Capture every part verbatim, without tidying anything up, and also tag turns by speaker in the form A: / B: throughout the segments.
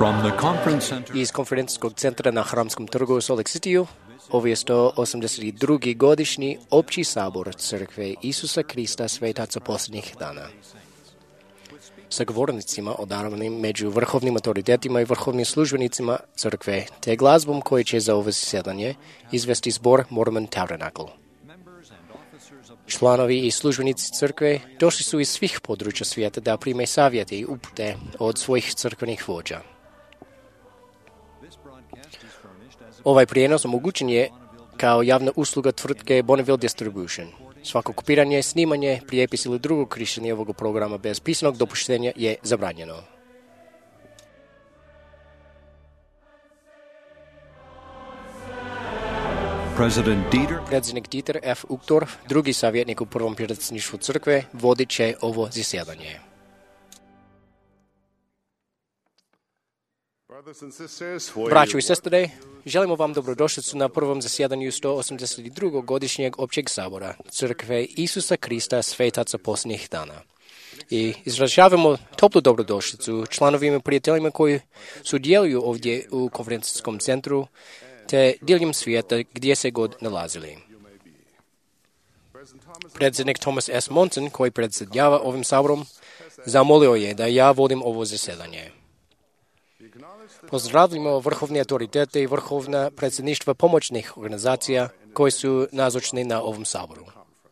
A: Iz konferencijskog centra na Hramskom trgu u Salt Lake Cityu ovo je sto osamdeset drugi godišnji opći sabor Crkve Isusa Krista svetaca posljednjih dana. Sa govornicima odarovanim među vrhovnim autoritetima i vrhovnim službenicima Crkve, te glazbom koji će za ovo zasjedanje izvesti zbor Mormon Tabernacle. Članovi i službenici Crkve došli su iz svih područja svijeta da prime savjete i upute od svojih crkvenih vođa. Ovaj prijenos omogućen je kao javna usluga tvrtke Bonneville Distribution. Svako kopiranje, snimanje, prijepis ili drugo korištenje ovog programa bez pisanog dopuštenja je zabranjeno. Predsjednik Dieter F. Uchtdorf, drugi savjetnik u prvom predsjedništvu Crkve, vodit će ovo zasjedanje. Braćo i sestre, želimo vam dobrodošlicu na prvom zasjedanju sto osamdeset drugog godišnjeg općeg sabora Crkve Isusa Krista svetaca posljednjih dana. I izražavamo toplu dobrodošlicu članovima i prijateljima koji sudjeluju ovdje u konferencijskom centru te diljem svijeta gdje se god nalazili. Predsjednik Thomas S. Monson, koji predsjedava ovim saborom, zamolio je da ja vodim ovo zasjedanje. Pozdravljamo vrhovne autoritete i vrhovna predsjedništva pomoćnih organizacija koji su nazočni na ovom saboru.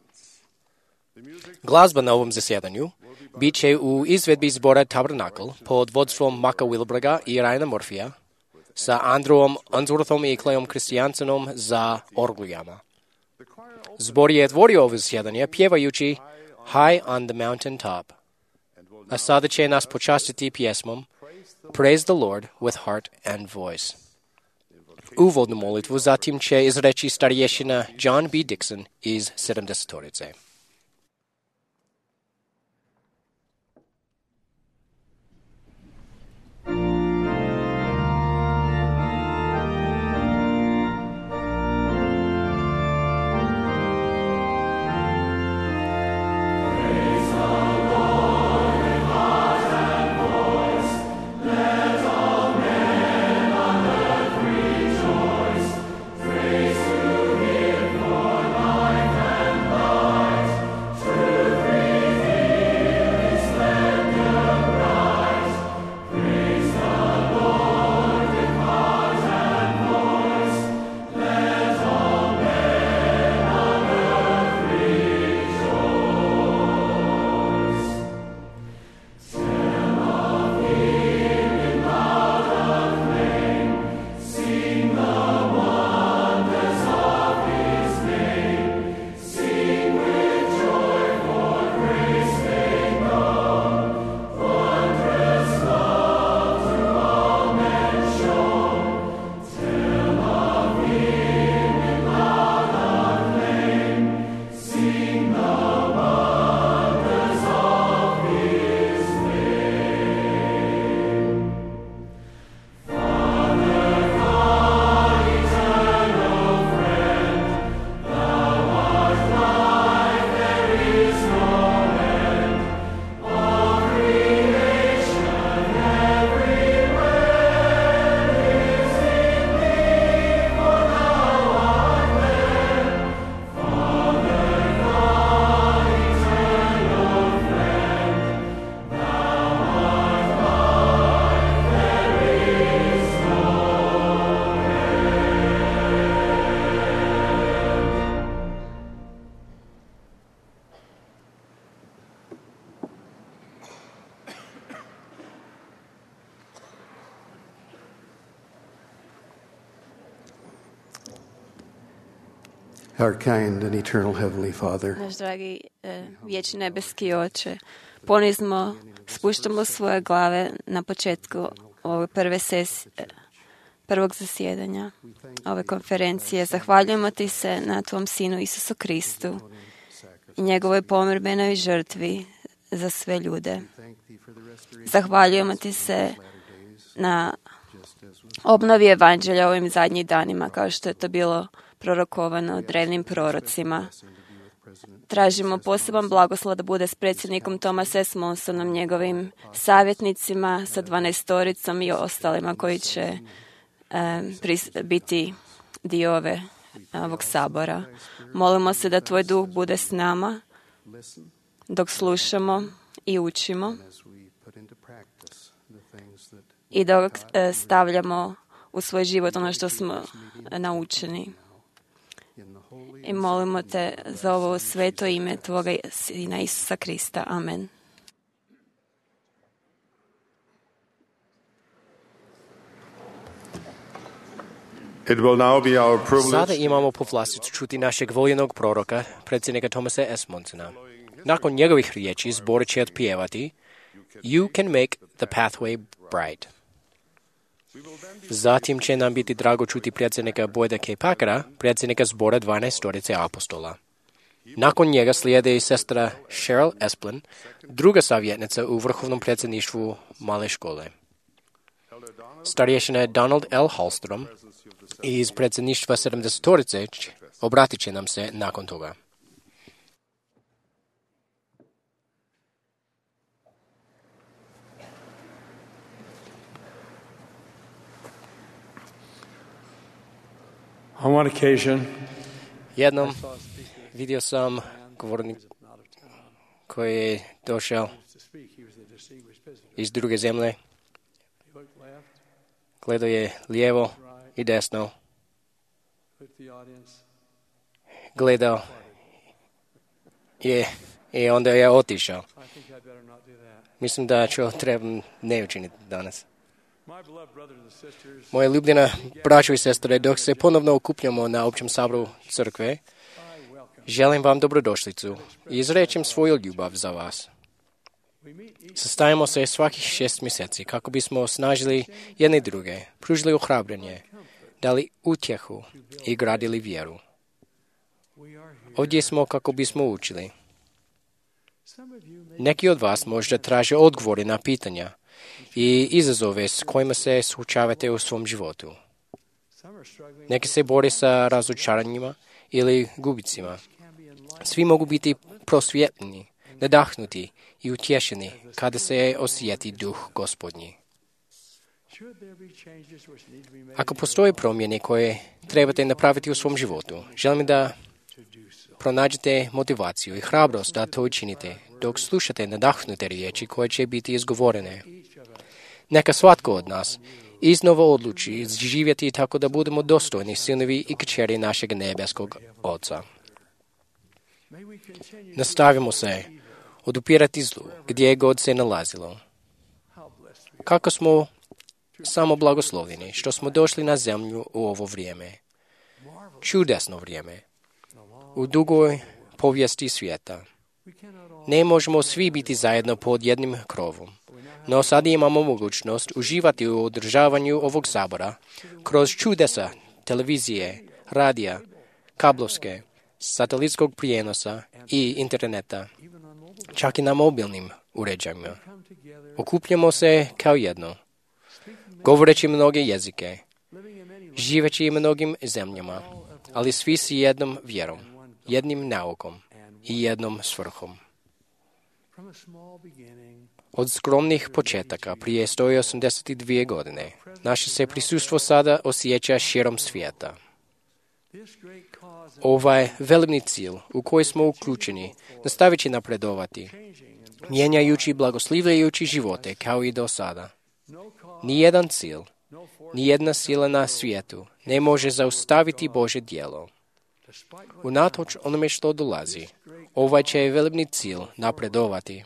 A: Glazba na ovom zasjedanju bit će u izvedbi zbora Tabernacle pod vodstvom Maka Wilberga i Ryana Murphyja sa Andrewom Unsworthom i Clayom Christiansenom za orglijama. Zbor je otvorio ovo zasjedanje pjevajući High on the Mountain Top, a sada će nas počastiti pjesmom Praise the Lord with heart and voice. Uvodnu molitvu zatim će izreći starješina John B. Dixon iz sedamdesetorice.
B: Our kind and eternal Heavenly Father,
C: Naš dragi e, vječni nebeski Oče, ponizno spuštamo svoje glave na početku ove prve sesije, prvog zasjedanja ove konferencije. Zahvaljujemo ti se na tvom Sinu Isusu Kristu i njegovoj pomirbenoj žrtvi za sve ljude. Zahvaljujemo ti se na obnovi evanđelja ovim zadnjim danima, kao što je to bilo prorokovano drevnim prorocima. tražimo poseban blagoslov da bude s predsjednikom Thomas S. Monsonom, njegovim savjetnicima, sa dvanaestoricom i ostalima koji će e, pris- biti dio ove, ovog sabora. Molimo se da Tvoj duh bude s nama dok slušamo i učimo i dok e, stavljamo u svoj život ono što smo naučeni. I molimo Te za ovo sveto ime Tvoga Sina Isusa Krista. Amen.
D: It will now be our privilege.
A: Sada imamo povlasticu čuti našeg voljenog proroka, predsjednika Thomasa S. Monsona. Nakon njegovih riječi zbor će otpjevati You can make the pathway bright. Zatim će nam biti drago čuti predsjednika Boyda K. Packera, predsjednika zbora dvanaestorice apostola. Nakon njega slijede i sestra Cheryl Esplin, druga savjetnica u vrhovnom predsjedništvu male škole. Starješina Donald L. Hallstrom iz predsjedništva sedamdesetorice obratit će nam se nakon toga.
E: On one occasion,
A: Jednom vidio sam govornik koji je došao iz druge zemlje. Gledao je lijevo i desno. Gledao je i onda je otišao. Mislim da ću trebam ne učiniti danas. Moje ljubljena braćo i sestre, dok se ponovno okupljamo na općem saboru crkve, želim vam dobrodošlicu i izrečem svoju ljubav za vas. Sastajemo se svakih šest mjeseci kako bismo osnažili jedne druge, pružili ohrabrenje, dali utjehu i gradili vjeru. Ovdje smo kako bismo učili. Neki od vas možda traže odgovore na pitanja i izazove s kojima se suočavate u svom životu. Neki se bore sa razočaranjima ili gubicima. Svi mogu biti prosvjetljeni, nadahnuti i utješeni kada se osjeti duh Gospodnji. Ako postoje promjene koje trebate napraviti u svom životu, želim da pronađete motivaciju i hrabrost da to učinite dok slušate nadahnute riječi koje će biti izgovorene. Neka svatko od nas iznova odluči živjeti tako da budemo dostojni sinovi i kćeri našeg nebeskog Oca. Nastavimo se odupirati zlu gdje god se nalazilo. Kako smo samo blagoslovljeni što smo došli na zemlju u ovo vrijeme. Čudesno vrijeme. U dugoj povijesti svijeta. Ne možemo svi biti zajedno pod jednim krovom, no sad imamo mogućnost uživati u održavanju ovog sabora kroz čudesa televizije, radija, kablovske, satelitskog prijenosa i interneta, čak i na mobilnim uređajima. Okupljamo se kao jedno, govoreći mnoge jezike, živeći u mnogim zemljama, ali svi s jednom vjerom, jednim naukom i jednom svrhom. Od skromnih početaka prije sto osamdeset dvije godine, naše se prisustvo sada osjeća širom svijeta. Ovaj veliki cilj u koji smo uključeni nastavit će napredovati, mijenjajući i blagoslivljajući živote kao i do sada. Nijedan cilj, nijedna sila na svijetu ne može zaustaviti Božje djelo. Unatoč onome što dolazi, ovaj će veliki cilj napredovati.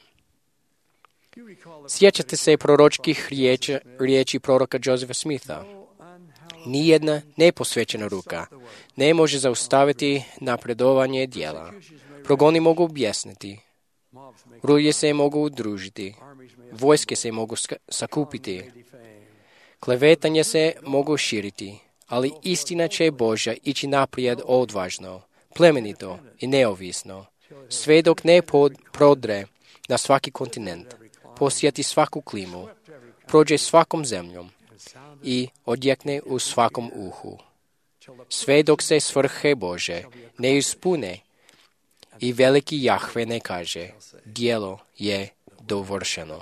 A: Sjećate se proročkih riječi, riječi proroka Josepha Smitha. Nijedna neposvećena ruka ne može zaustaviti napredovanje djela. Progoni mogu objasniti, rulje se mogu udružiti, vojske se mogu sakupiti, klevetanje se mogu širiti, ali istina će Božja ići naprijed odvažno, plemenito i neovisno, sve dok ne pod, prodre na svaki kontinent, posjeti svaku klimu, prođe svakom zemljom i odjekne u svakom uhu. Sve dok se svrhe Bože ne ispune I veliki Jahve ne kaže, djelo je dovršeno.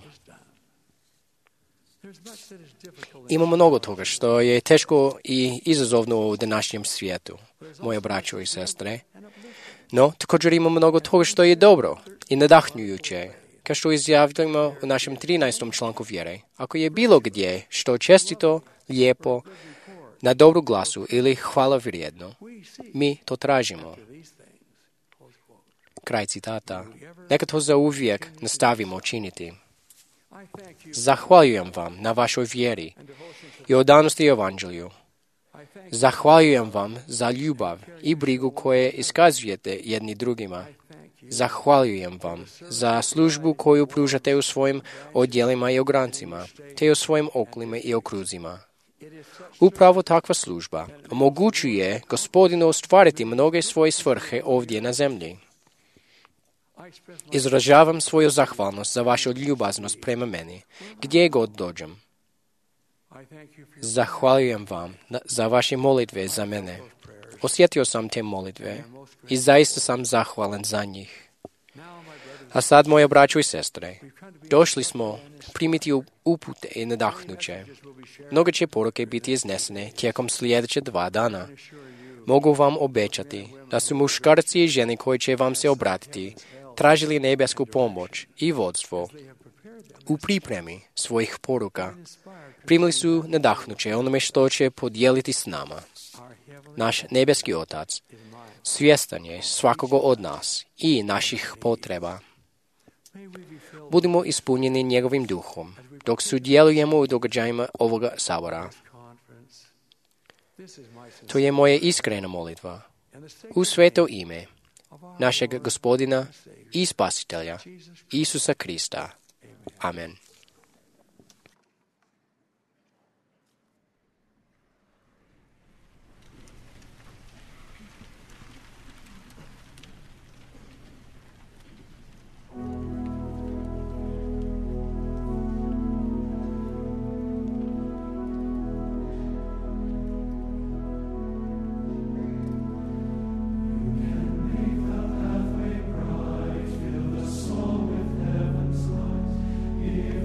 A: Ima mnogo toga što je teško i izazovno u današnjem svijetu, moje braćo i sestre. No, također ima mnogo toga što je dobro i nadahnjujuće. Kao što izjavljamo u našem trinaestom članku vjere, ako je bilo gdje što čestito, lijepo, na dobru glasu ili hvala vrijedno, mi to tražimo. Kraj citata. Neka to zauvijek nastavimo činiti. Zahvaljujem vam na vašoj vjeri i odanosti evanđelju. Zahvaljujem vam za ljubav i brigu koje iskazujete jedni drugima. Zahvaljujem vam za službu koju pružate u svojim odjelima i ograncima, te u svojim okolima i okruzima. Upravo takva služba omogućuje Gospodinu ostvariti mnoge svoje svrhe ovdje na zemlji. Izražavam svoju zahvalnost za vašu ljubaznost prema meni, gdje god dođem. Zahvaljujem vam za vaše molitve za mene. Osjetio sam te molitve i zaista sam zahvalan za njih. A sad, moje braćo i sestre, došli smo primiti upute i nadahnuće. Mnoge će poruke biti iznesene tijekom sljedeće dva dana. Mogu vam obećati da su muškarci i žene koji će vam se obratiti tražili nebesku pomoć i vodstvo u pripremi svojih poruka. Primili su nadahnuće onome što će podijeliti s nama. Naš nebeski Otac svjestan je svakoga od nas i naših potreba. Budimo ispunjeni njegovim duhom dok sudjelujemo u događajima ovoga sabora. To je moja iskrena molitva. U sveto ime našeg Gospodina i Spasitelja Isusa Krista. Amen.
E: Fill the soul with heaven's light.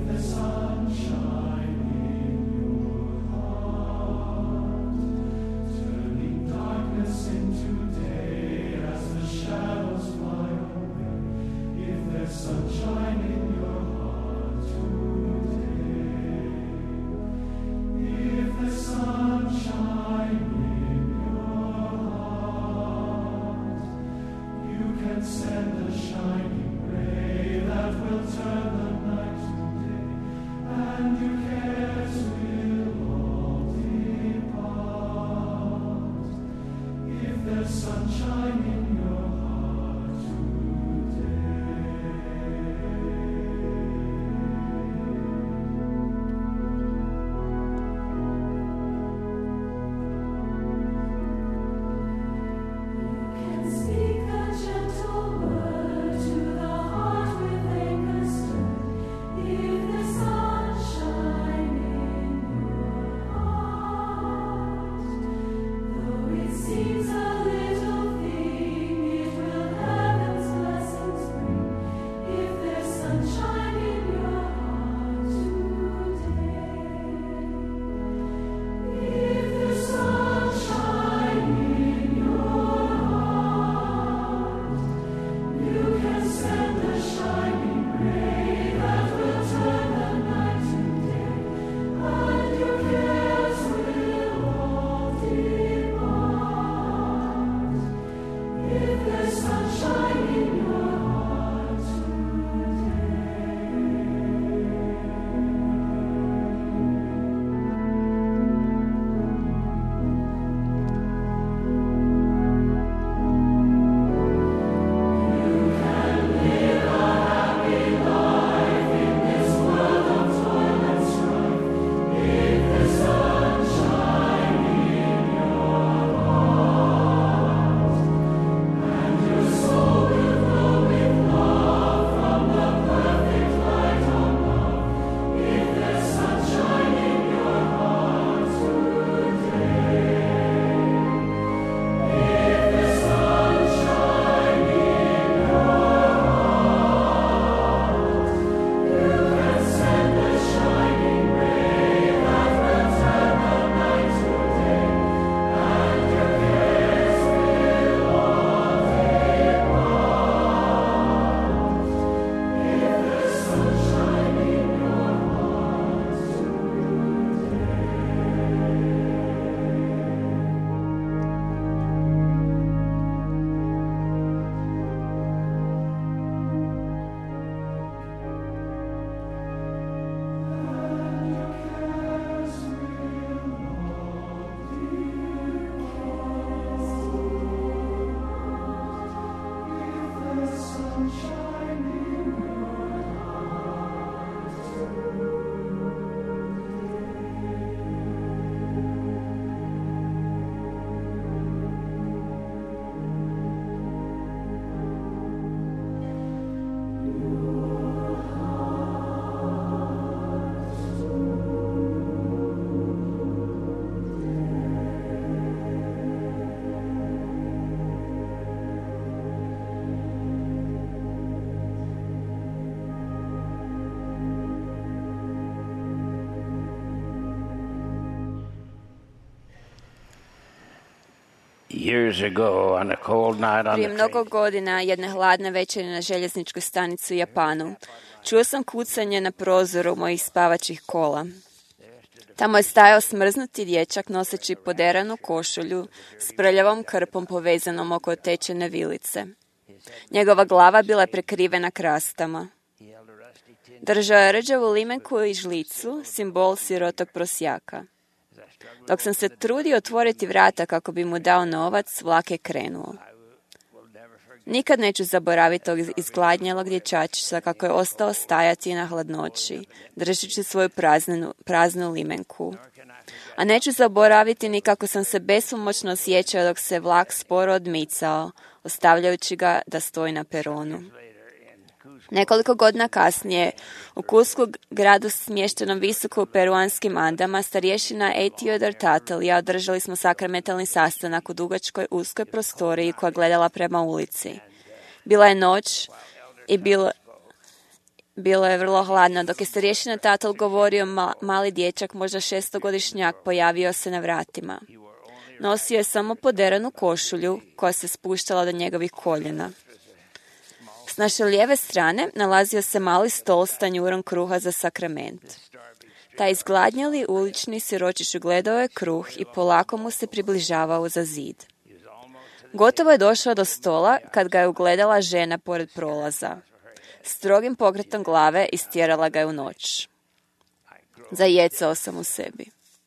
E: Years ago, on a cold night on
C: Prije
E: the
C: mnogo
E: train,
C: godina, jedne hladne večeri na željezničkoj stanici u Japanu, čuo sam kucanje na prozoru mojih spavačih kola. Tamo je stajao smrznuti dječak noseći poderanu košulju s prljavom krpom povezanom oko tečene vilice. Njegova glava bila je prekrivena krastama. Držao je rđavu limenku i žlicu, simbol sirotog prosjaka. Dok sam se trudio otvoriti vrata kako bi mu dao novac, vlak je krenuo. Nikad neću zaboraviti tog izgladnjelog dječačića kako je ostao stajati na hladnoći, držeći svoju praznu, praznu limenku. A neću zaboraviti ni kako sam se besomučno osjećao dok se vlak sporo odmicao, ostavljajući ga da stoji na peronu. Nekoliko godina kasnije, u Cuscu, gradu smještenom visoko u peruanskim Andama, starješina A. Theodor Tuttle i ja održali smo sakramentalni sastanak u dugačkoj uskoj prostoriji koja gledala prema ulici. Bila je noć i bilo, bilo je vrlo hladno. Dok je starješina Tuttle govorio, ma, mali dječak, možda šestogodišnjak, pojavio se na vratima. Nosio je samo poderanu košulju koja se spuštala do njegovih koljena. S naše lijeve strane nalazio se mali stol s tanjurom kruha za sakrament. Taj izgladnjeli ulični siročić ugledao je kruh i polako mu se približavao za zid. Gotovo je došao do stola kad ga je ugledala žena pored prolaza. Strogim pokretom glave istjerala ga je u noć. Zajecao sam u sebi.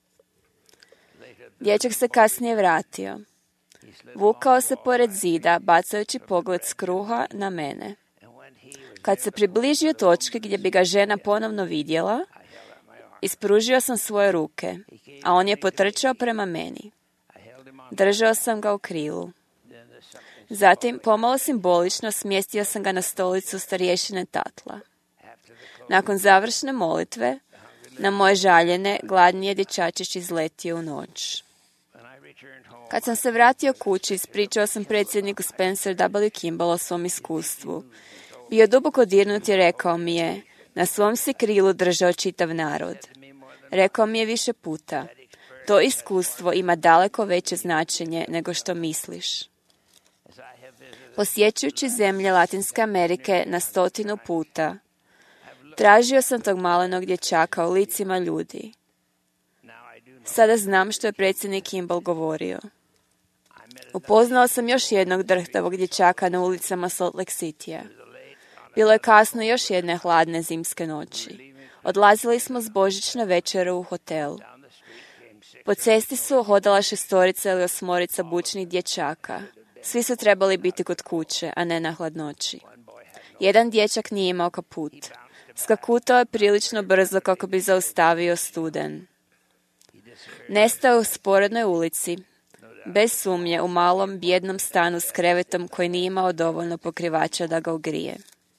C: Dječak se kasnije vratio. Vukao se pored zida, bacajući pogled s kruha na mene. Kad se približio točki gdje bi ga žena ponovno vidjela, ispružio sam svoje ruke, a on je potrčao prema meni. Držao sam ga u krilu. Zatim, pomalo simbolično, smjestio sam ga na stolicu starješine Tatla. Nakon završne molitve, na moje žaljene, gladni je dječačić izletio u noć. Kad sam se vratio kući, ispričao sam predsjedniku Spencer W. Kimball o svom iskustvu. Bio duboko dirnut i rekao mi je, na svom si krilu držao čitav narod. Rekao mi je više puta, to iskustvo ima daleko veće značenje nego što misliš. Posjećujući zemlje Latinske Amerike na stotinu puta, tražio sam tog malenog dječaka u licima ljudi. Sada znam što je predsjednik Kimball govorio. Upoznao sam još jednog drhtavog dječaka na ulicama Salt Lake Citya. Bilo je kasno još jedne hladne zimske noći. Odlazili smo s božićne večere u hotel. Po cesti su hodala šestorica ili osmorica bučnih dječaka. Svi su trebali biti kod kuće, a ne na hladnoći. Jedan dječak nije imao kaput. Skakutao je prilično brzo kako bi zaustavio studen. Nestao u sporednoj ulici, bez sumnje u malom bijednom stanu s krevetom koji nije imao dovoljno pokrivača da ga ugrije.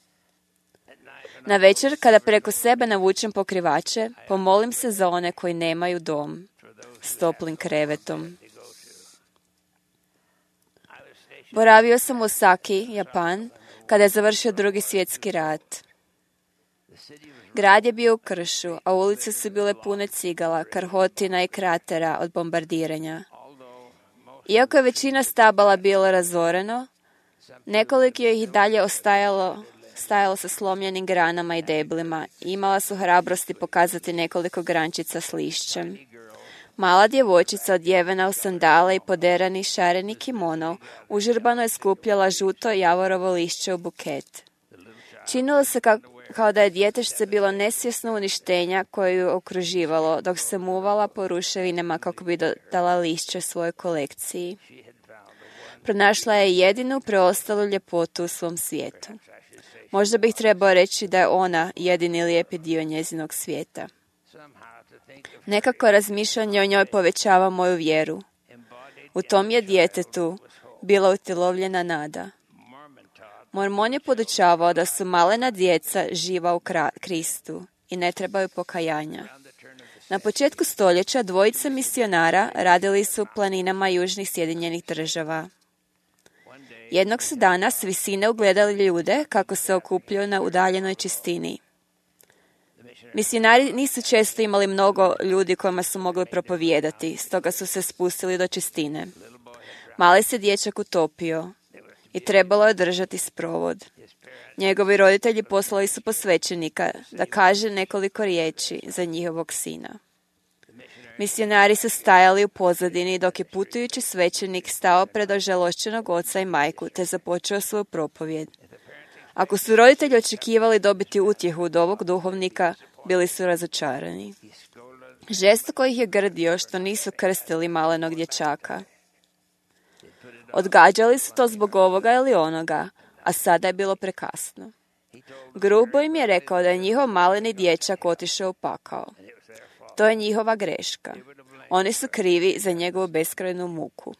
C: Na večer, kada preko sebe navučem pokrivače, pomolim se za one koji nemaju dom s toplim krevetom. Boravio sam u Osaki, Japan, kada je završio drugi svjetski rat. Grad je bio u kršu, a ulice su bile pune cigala, krhotina i kratera od bombardiranja. Iako je većina stabala bilo razoreno, nekoliko ih i dalje ostajalo, stajalo sa slomljenim granama i deblima i imala su hrabrosti pokazati nekoliko grančica s lišćem. Mala djevojčica odjevena u sandale i poderani šareni kimono užurbano je skupljala žuto javorovo lišće u buket. Činilo se kao, kao da je djetešce bilo nesvjesno uništenja koje ju okruživalo dok se muvala po ruševinama kako bi dodala lišće svojoj kolekciji. Pronašla je jedinu preostalu ljepotu u svom svijetu. Možda bih trebao reći da je ona jedini lijepi dio njezinog svijeta. Nekako razmišljanje o njoj povećava moju vjeru. U tom je djetetu bila utjelovljena nada. Mormon je podučavao da su malena djeca živa u Kristu i ne trebaju pokajanja. Na početku stoljeća dvojica misionara radili su u planinama južnih Sjedinjenih država. Jednog su dana s visine ugledali ljude kako se okupljaju na udaljenoj čistini. Misionari nisu često imali mnogo ljudi kojima su mogli propovijedati, stoga su se spustili do čistine. Mali se dječak utopio i trebalo je držati sprovod. Njegovi roditelji poslali su posvećenika da kaže nekoliko riječi za njihovog sina. Misionari su stajali u pozadini dok je putujući svećenik stao pred ožalošćenog oca i majku te započeo svoju propovjed. Ako su roditelji očekivali dobiti utjehu od ovog duhovnika, bili su razočarani. Žestoko ih je grdio što nisu krstili malenog dječaka. Odgađali su to zbog ovoga ili onoga, a sada je bilo prekasno. Grubo im je rekao da je njihov maleni dječak otišao u pakao. To je njihova greška. Oni su krivi za njegovu beskrajnu muku.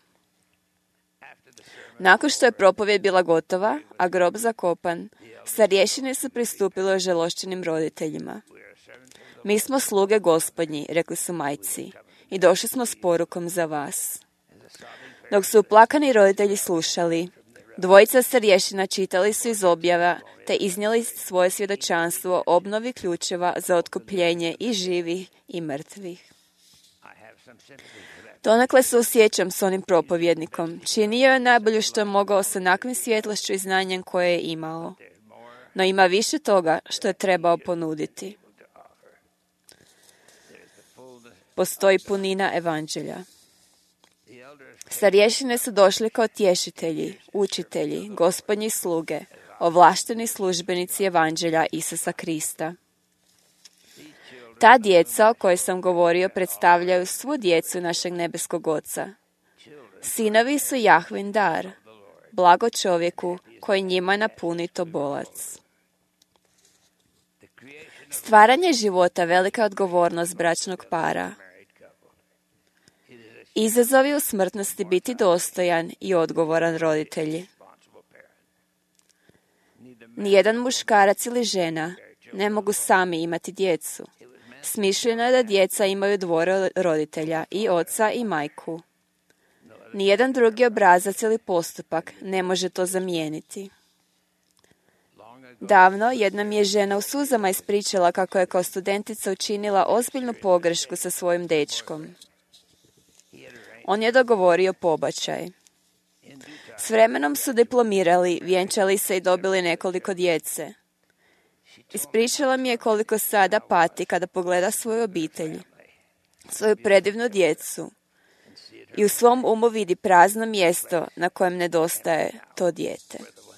C: Nakon što je propovjed bila gotova, a grob zakopan, starješine su pristupili ožalošćenim roditeljima. Mi smo sluge Gospodnji, rekli su majci, i došli smo s porukom za vas. Dok su uplakani roditelji slušali, dvojica starješina čitali su iz objava te iznijeli svoje svjedočanstvo o obnovi ključeva za otkupljenje i živih i mrtvih. Donekle se osjećam s onim propovjednikom. Činio je najbolje što je mogao sa onakvim svjetlošću i znanjem koje je imao. No ima više toga što je trebao ponuditi. Postoji punina evanđelja. Starješine su došli kao tješitelji, učitelji, gospodnji sluge, ovlašteni službenici evanđelja Isusa Krista. Ta djeca o kojoj sam govorio predstavljaju svu djecu našeg nebeskog Oca. Sinovi su Jahvin dar, blago čovjeku koji njima napuni to bolac. Stvaranje života velika odgovornost bračnog para. Izazovi u smrtnosti biti dostojan i odgovoran roditelji. Nijedan muškarac ili žena ne mogu sami imati djecu. Smišljeno je da djeca imaju dvoje roditelja, i oca i majku. Nijedan drugi obrazac ili postupak ne može to zamijeniti. Davno jedna mi je žena u suzama ispričala kako je kao studentica učinila ozbiljnu pogrešku sa svojim dečkom. On je dogovorio pobačaj. S vremenom su diplomirali, vjenčali se i dobili nekoliko djece. Ispričala mi je koliko sada pati kada pogleda svoju obitelj, svoju predivnu djecu i u svom umu vidi prazno mjesto na kojem nedostaje to dijete.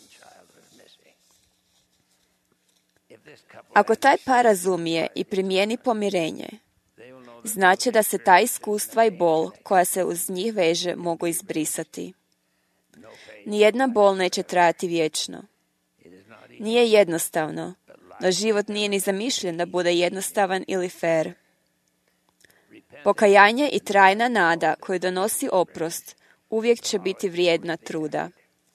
C: Ako taj par razumije i primijeni pomirenje, znači da se ta iskustva i bol koja se uz njih veže mogu izbrisati. Nijedna bol neće trajati vječno. Nije jednostavno, no život nije ni zamišljen da bude jednostavan ili fer. Pokajanje i trajna nada koju donosi oprost uvijek će biti vrijedna truda.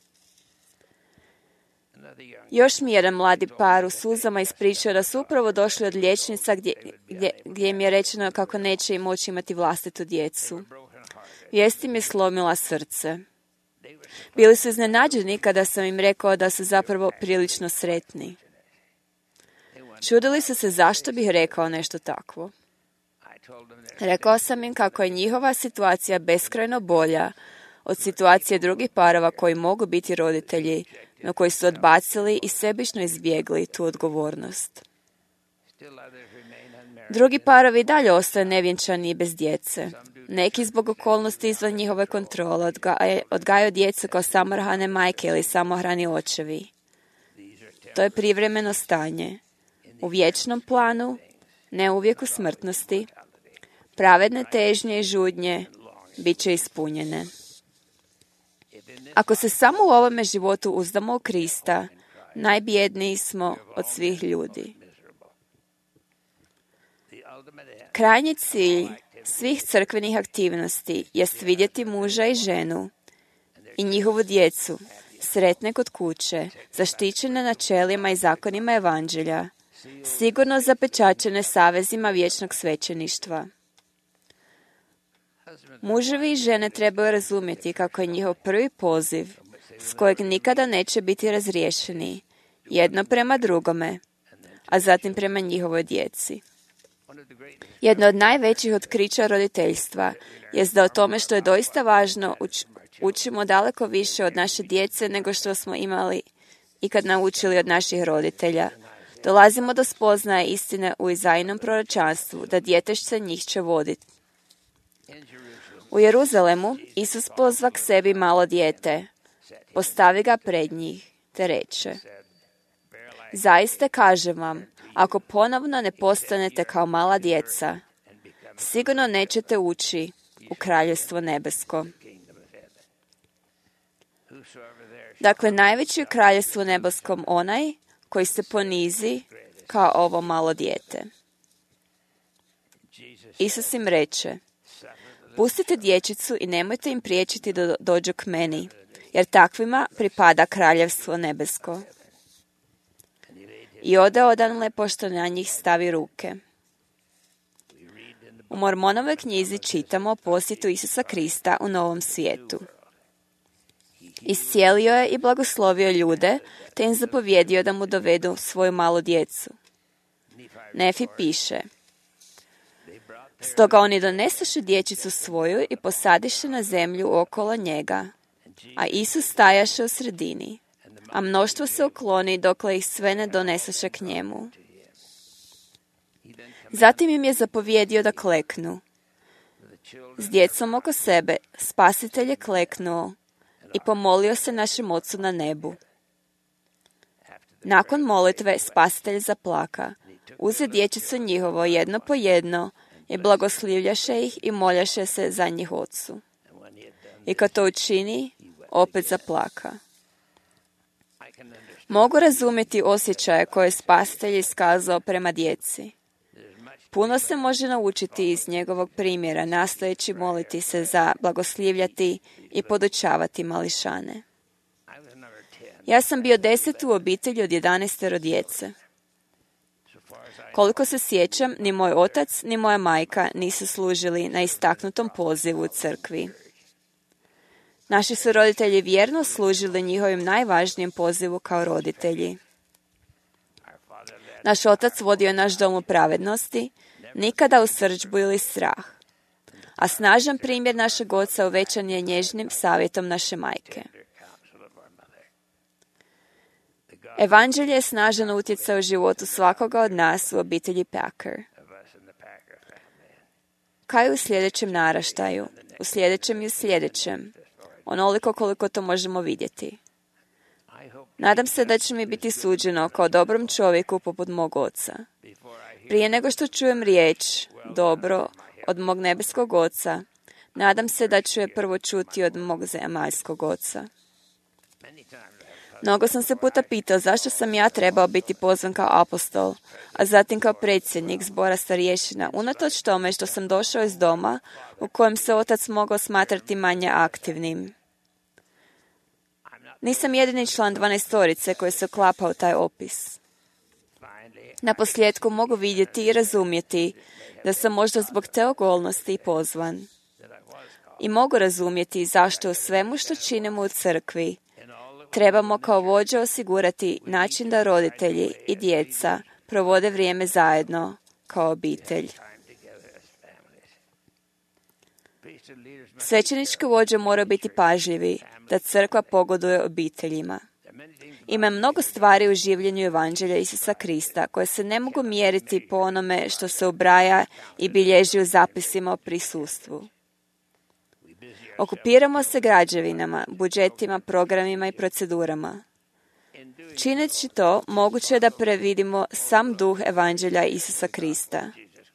C: Još mi jedan mladi par u suzama ispričao da su upravo došli od liječnica gdje, gdje, gdje im je rečeno kako neće im moći imati vlastitu djecu. Vijest im je slomila srce. Bili su iznenađeni kada sam im rekao da su zapravo prilično sretni. Čudili su se zašto bih rekao nešto takvo. Rekao sam im kako je njihova situacija beskrajno bolja od situacije drugih parova koji mogu biti roditelji, no koji su odbacili i sebično izbjegli tu odgovornost. Drugi parovi dalje ostaju nevjenčani i bez djece. Neki zbog okolnosti izvan njihove kontrole odgajaju, odgajaju djecu kao samohrane majke ili samohrani očevi. To je privremeno stanje. U vječnom planu, ne uvijek u smrtnosti, pravedne težnje i žudnje bit će ispunjene. Ako se samo u ovome životu uzdamo u Krista, najbjedniji smo od svih ljudi. Krajnji cilj svih crkvenih aktivnosti jest vidjeti muža i ženu i njihovu djecu sretne kod kuće, zaštićene načelima i zakonima evanđelja, sigurno zapečaćene savezima vječnog svećeništva. Muževi i žene trebaju razumjeti kako je njihov prvi poziv, s kojeg nikada neće biti razriješeni, jedno prema drugome, a zatim prema njihovoj djeci. Jedno od najvećih otkrića roditeljstva jest da o tome što je doista važno uč, učimo daleko više od naše djece nego što smo imali ikad naučili od naših roditelja. Dolazimo do spoznaje istine u Izaijinom proročanstvu, da djetešce njih će voditi. U Jeruzalemu Isus pozva k sebi malo dijete, postavi ga pred njih, te reče: zaista kažem vam, ako ponovno ne postanete kao mala djeca, sigurno nećete ući u kraljevstvo nebesko. Dakle, najveći u kraljevstvu nebeskom onaj koji se ponizi kao ovo malo dijete. Isus im reče: pustite dječicu i nemojte im priječiti da dođu k meni, jer takvima pripada kraljevstvo nebesko. I ode odanle pošto na njih stavi ruke. U Mormonovoj knjizi čitamo o posjetu Isusa Krista u Novom svijetu. Iscijelio je i blagoslovio ljude, te im zapovjedio da mu dovedu svoju malu djecu. Nefi piše: stoga oni donesoše dječicu svoju i posadiše na zemlju okolo njega, a Isus stajaše u sredini, a mnoštvo se ukloni dokle ih sve ne donesoše k njemu. Zatim im je zapovjedio da kleknu. S djecom oko sebe Spasitelj je kleknuo i pomolio se našem Ocu na nebu. Nakon molitve Spasitelj zaplaka, uze dječicu njihovo jedno po jedno i blagoslivljaše ih i moljaše se za njih Ocu. I kad to učini, opet zaplaka. Mogu razumjeti osjećaje koje je Spasitelj iskazao prema djeci. Puno se može naučiti iz njegovog primjera, nastojeći moliti se za blagoslivljati i podučavati mališane. Ja sam bio deset u obitelji od jedanaestero djece. Koliko se sjećam, ni moj otac, ni moja majka nisu služili na istaknutom pozivu u crkvi. Naši su roditelji vjerno služili njihovim najvažnijem pozivu kao roditelji. Naš otac vodio je naš dom u pravednosti, nikada u srdžbu ili strah. A snažan primjer našeg oca uvećan je nježnim savjetom naše majke. Evanđelje je snažan utjecaj u životu svakoga od nas u obitelji Packer. Kao i u sljedećem naraštaju, u sljedećem i u sljedećem, onoliko koliko to možemo vidjeti. Nadam se da će mi biti suđeno kao dobrom čovjeku poput mog oca. Prije nego što čujem riječ dobro od mog nebeskog oca, nadam se da ću je prvo čuti od mog zemaljskog oca. Mnogo sam se puta pitao zašto sam ja trebao biti pozvan kao apostol, a zatim kao predsjednik zbora starješina, unatoč tome što sam došao iz doma u kojem se otac mogao smatrati manje aktivnim. Nisam jedini član dvanaestorice koji se uklapa u taj opis. Na posljedku mogu vidjeti i razumjeti da sam možda zbog te okolnosti pozvan. I mogu razumjeti zašto u svemu što činimo u crkvi trebamo kao vođe osigurati način da roditelji i djeca provode vrijeme zajedno kao obitelj. Svećenički vođe moraju biti pažljivi da crkva pogoduje obiteljima. Ima mnogo stvari u življenju Evanđelja Isusa Krista koje se ne mogu mjeriti po onome što se ubraja i bilježi u zapisima o prisustvu. Okupiramo se građevinama, budžetima, programima i procedurama. Čineći to, moguće je da previdimo sam duh Evanđelja Isusa Krista.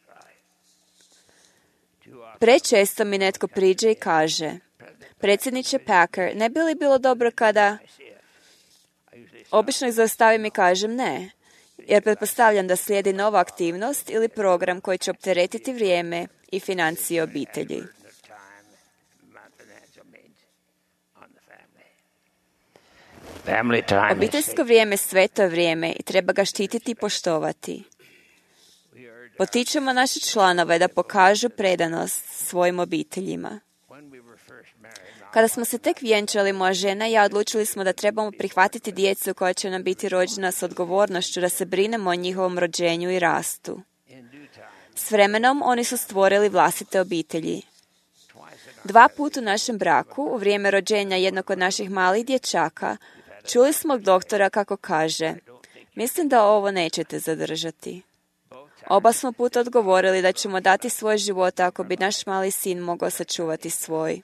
C: Prečesto mi netko priđe i kaže: predsjedniče Packer, ne bi li bilo dobro kada... Obično ih zaustavim i kažem ne, jer pretpostavljam da slijedi nova aktivnost ili program koji će opteretiti vrijeme i financije obitelji. Obiteljsko vrijeme sveto je vrijeme i treba ga štititi i poštovati. Potičemo naše članove da pokažu predanost svojim obiteljima. Kada smo se tek vjenčali, moja žena i ja odlučili smo da trebamo prihvatiti djecu koja će nam biti rođena s odgovornošću da se brinemo o njihovom rođenju i rastu. S vremenom oni su stvorili vlastite obitelji. Dva puta u našem braku, u vrijeme rođenja jednog od naših malih dječaka, čuli smo od doktora kako kaže: mislim da ovo nećete zadržati. Oba smo puta odgovorili da ćemo dati svoje živote ako bi naš mali sin mogao sačuvati svoj.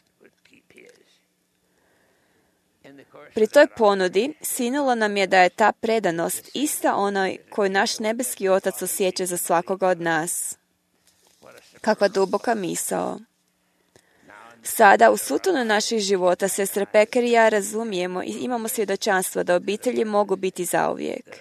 C: Pri toj ponudi sinulo nam je da je ta predanost ista onoj koju naš nebeski Otac osjeća za svakoga od nas. Kakva duboka misao. Sada, u sutonu naših života, sestre Peker i ja razumijemo i imamo svjedočanstvo da obitelji mogu biti zauvijek.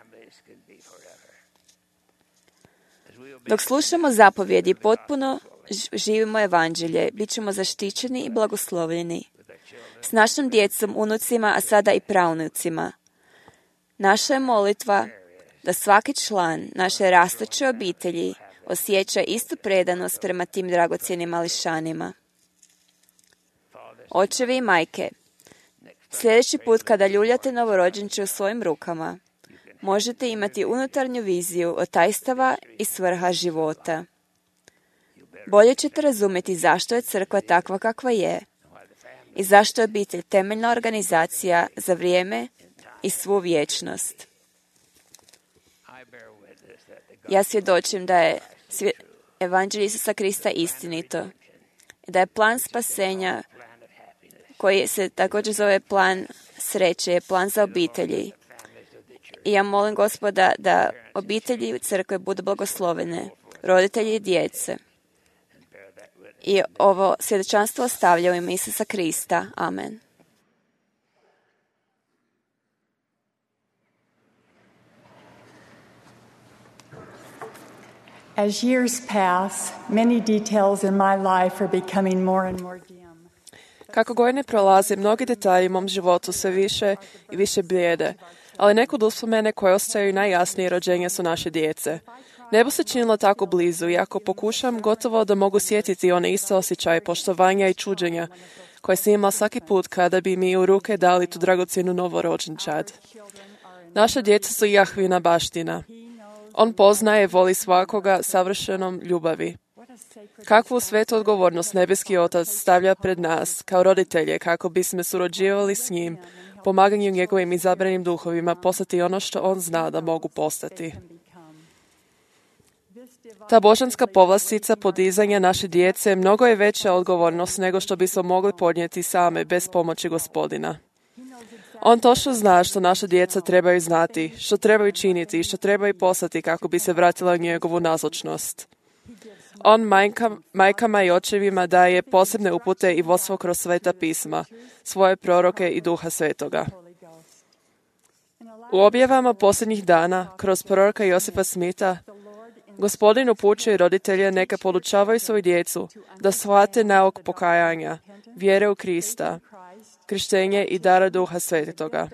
C: Dok slušamo zapovjedi, potpuno živimo evanđelje, bit ćemo zaštićeni i blagoslovljeni. S našom djecom, unucima, a sada i praunucima. Naša je molitva da svaki član naše rastuće obitelji osjeća istu predanost prema tim dragocjenim mališanima. Očevi i majke, sljedeći put kada ljuljate novorođenče u svojim rukama, možete imati unutarnju viziju od tajstava i svrha života. Bolje ćete razumjeti zašto je crkva takva kakva je i zašto je obitelj temeljna organizacija za vrijeme i svu vječnost. Ja svjedočim da je svje... Evanđelje Isusa Krista istinito, da je plan spasenja, koji se također zove plan sreće, je plan za obitelji. I ja molim Gospoda da obitelji u crkve budu blagoslovene, roditelji i djece. I ovo svjedočanstvo ostavlja u ime Isusa Krista. Amen.
F: As years pass, many details in my life are becoming more and more dim.
G: Kako godine prolaze, mnogi detalji u mom životu sve više i više blijede, ali nekud uspomene koje ostaju najjasnije rođenja su naše djece. Nebo se činilo tako blizu i ako pokušam, gotovo da mogu sjetiti one iste osjećaje poštovanja i čuđenja koje sam imala svaki put kada bi mi u ruke dali tu dragocjenu novorođenčad. Naša djeca su Jahvina baština. On poznaje i voli svakoga savršenom ljubavi. Kakvu svetu odgovornost nebeski Otac stavlja pred nas, kao roditelje, kako bismo surađivali s njim, pomaganju njegovim izabranim duhovima postati ono što on zna da mogu postati. Ta božanska povlastica podizanja naše djece mnogo je veća odgovornost nego što bismo mogli podnijeti same bez pomoći Gospodina. On točno zna što naša djeca trebaju znati, što trebaju činiti i što trebaju postati kako bi se vratila u njegovu nazočnost. On majka, majkama i očevima daje posebne upute i vodstvo kroz sveta pisma, svoje proroke i duha svetoga. U objavama posljednjih dana, kroz proroka Josipa Smitha, Gospodin upućuje roditelje neka podučavaju svoju djecu da shvate nauk pokajanja, vjere u Krista, krštenje i dara duha svetoga.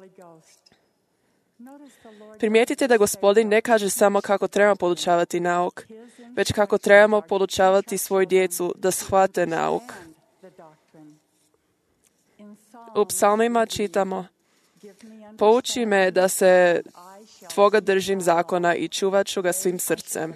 G: Primijetite da Gospodin ne kaže samo kako trebamo podučavati nauk, već kako trebamo podučavati svoju djecu da shvate nauk. U psalmima čitamo: pouči me da se tvoga držim zakona i čuvat ću ga svim srcem.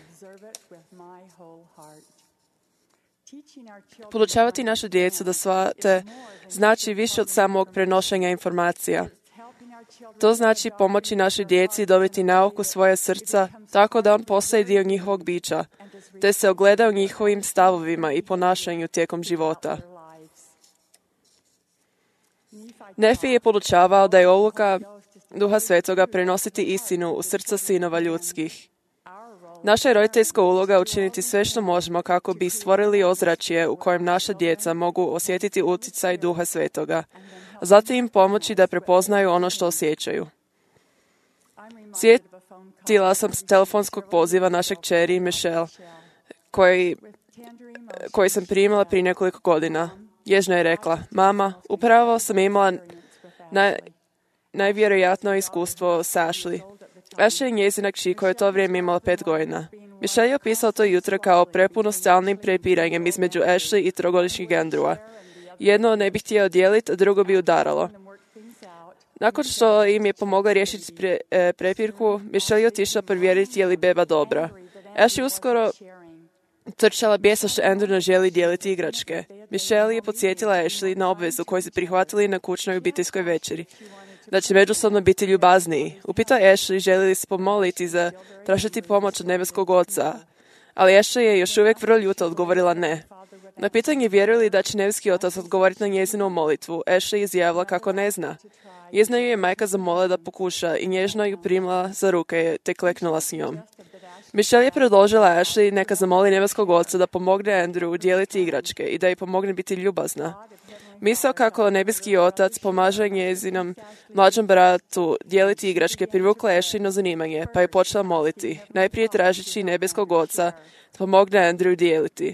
G: Podučavati našu djecu da shvate znači više od samog prenošenja informacija. To znači pomoći našoj djeci dobiti nauk u svoje srca tako da on postaje dio njihovog bića, te se ogleda u njihovim stavovima i ponašanju tijekom života. Nefi je podučavao da je odluka Duha Svetoga prenositi istinu u srca sinova ljudskih. Naša je roditeljska uloga učiniti sve što možemo kako bi stvorili ozračje u kojem naša djeca mogu osjetiti utjecaj Duha Svetoga, a zatim im pomoći da prepoznaju ono što osjećaju. Sjetila sam s telefonskog poziva našeg kćeri Michelle, koji, koji sam primila prije nekoliko godina. Ježno je rekla: mama, upravo sam imala naj, najvjerojatno iskustvo s Ashley. Ashley je njezina kći koja je to vrijeme imala pet godina. Michelle je opisao to jutro kao prepuno stalnim prepiranjem između Ashley i trogodišnjeg Andrewa. Jedno ne bi htio dijeliti, a drugo bi udaralo. Nakon što im je pomogla riješiti pre, e, prepirku, Michelle je otišla provjeriti je li beba dobra. Ashley uskoro trčala bijesa što Andrew ne želi dijeliti igračke. Michelle je podsjetila Ashley na obvezu koju su prihvatili na kućnoj obiteljskoj večeri, da će međusobno biti ljubazniji. Upitao Ashley želi li se pomoliti za tražiti pomoć od nebeskog oca, ali Ashley je još uvijek vrlo ljuta odgovorila ne. Na pitanje vjeruje li da će nebeski otac odgovoriti na njezinu molitvu, Ashley je izjavila kako ne zna. Njezina ju je majka zamolila da pokuša i nježno ju primila za ruke te kleknula s njom. Michelle je predložila Ashley neka zamoli nebeskog oca da pomogne Andrew dijeliti igračke i da joj pomogne biti ljubazna. Misao kako nebeski otac pomaže njezinom mlađom bratu dijeliti igračke privukla Ashleyno zanimanje, pa je počela moliti, najprije tražeći nebeskog oca da pomogne Andrew dijeliti.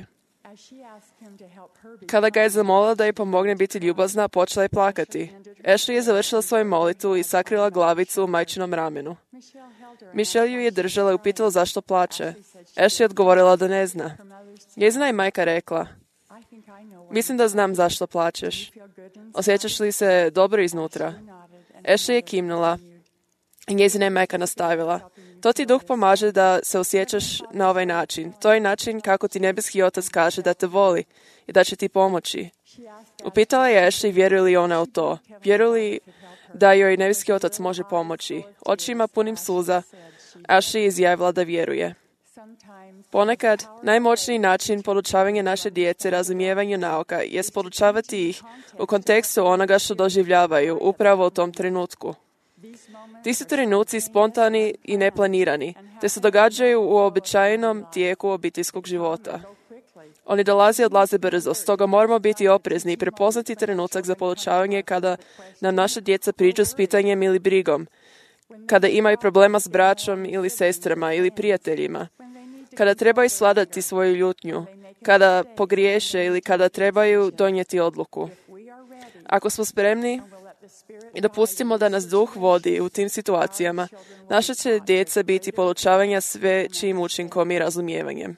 G: Kada ga je zamolila da joj pomogne biti ljubazna, počela je plakati. Ashley je završila svoju molitvu i sakrila glavicu u majčinom ramenu. Michelle ju je držala i upitala zašto plače. Ashley je odgovorila da ne zna. Njezina je majka rekla, mislim da znam zašto plačeš. Osjećaš li se dobro iznutra? Ashley je kimnula i njezina je majka nastavila. To ti duh pomaže da se osjećaš na ovaj način. To je način kako ti nebeski otac kaže da te voli i da će ti pomoći. Upitala je Ashley vjeruje li ona u to. Vjeruje li da joj nebeski otac može pomoći. Očima punim suza, Ashley je izjavila da vjeruje. Ponekad, najmoćniji način podučavanja naše djece razumijevanju nauka je podučavati ih u kontekstu onoga što doživljavaju upravo u tom trenutku. Ti su trenuci spontani i neplanirani, te se događaju u običajnom tijeku obiteljskog života. Oni dolaze i odlaze brzo, stoga moramo biti oprezni i prepoznati trenutak za podučavanje kada nam naša djeca priđu s pitanjem ili brigom, kada imaju problema s braćom ili sestrama ili prijateljima, kada trebaju svladati svoju ljutnju, kada pogriješe ili kada trebaju donijeti odluku. Ako smo spremni i dopustimo da nas duh vodi u tim situacijama, naša će djeca biti podučavanja sve čijim učinkom i razumijevanjem.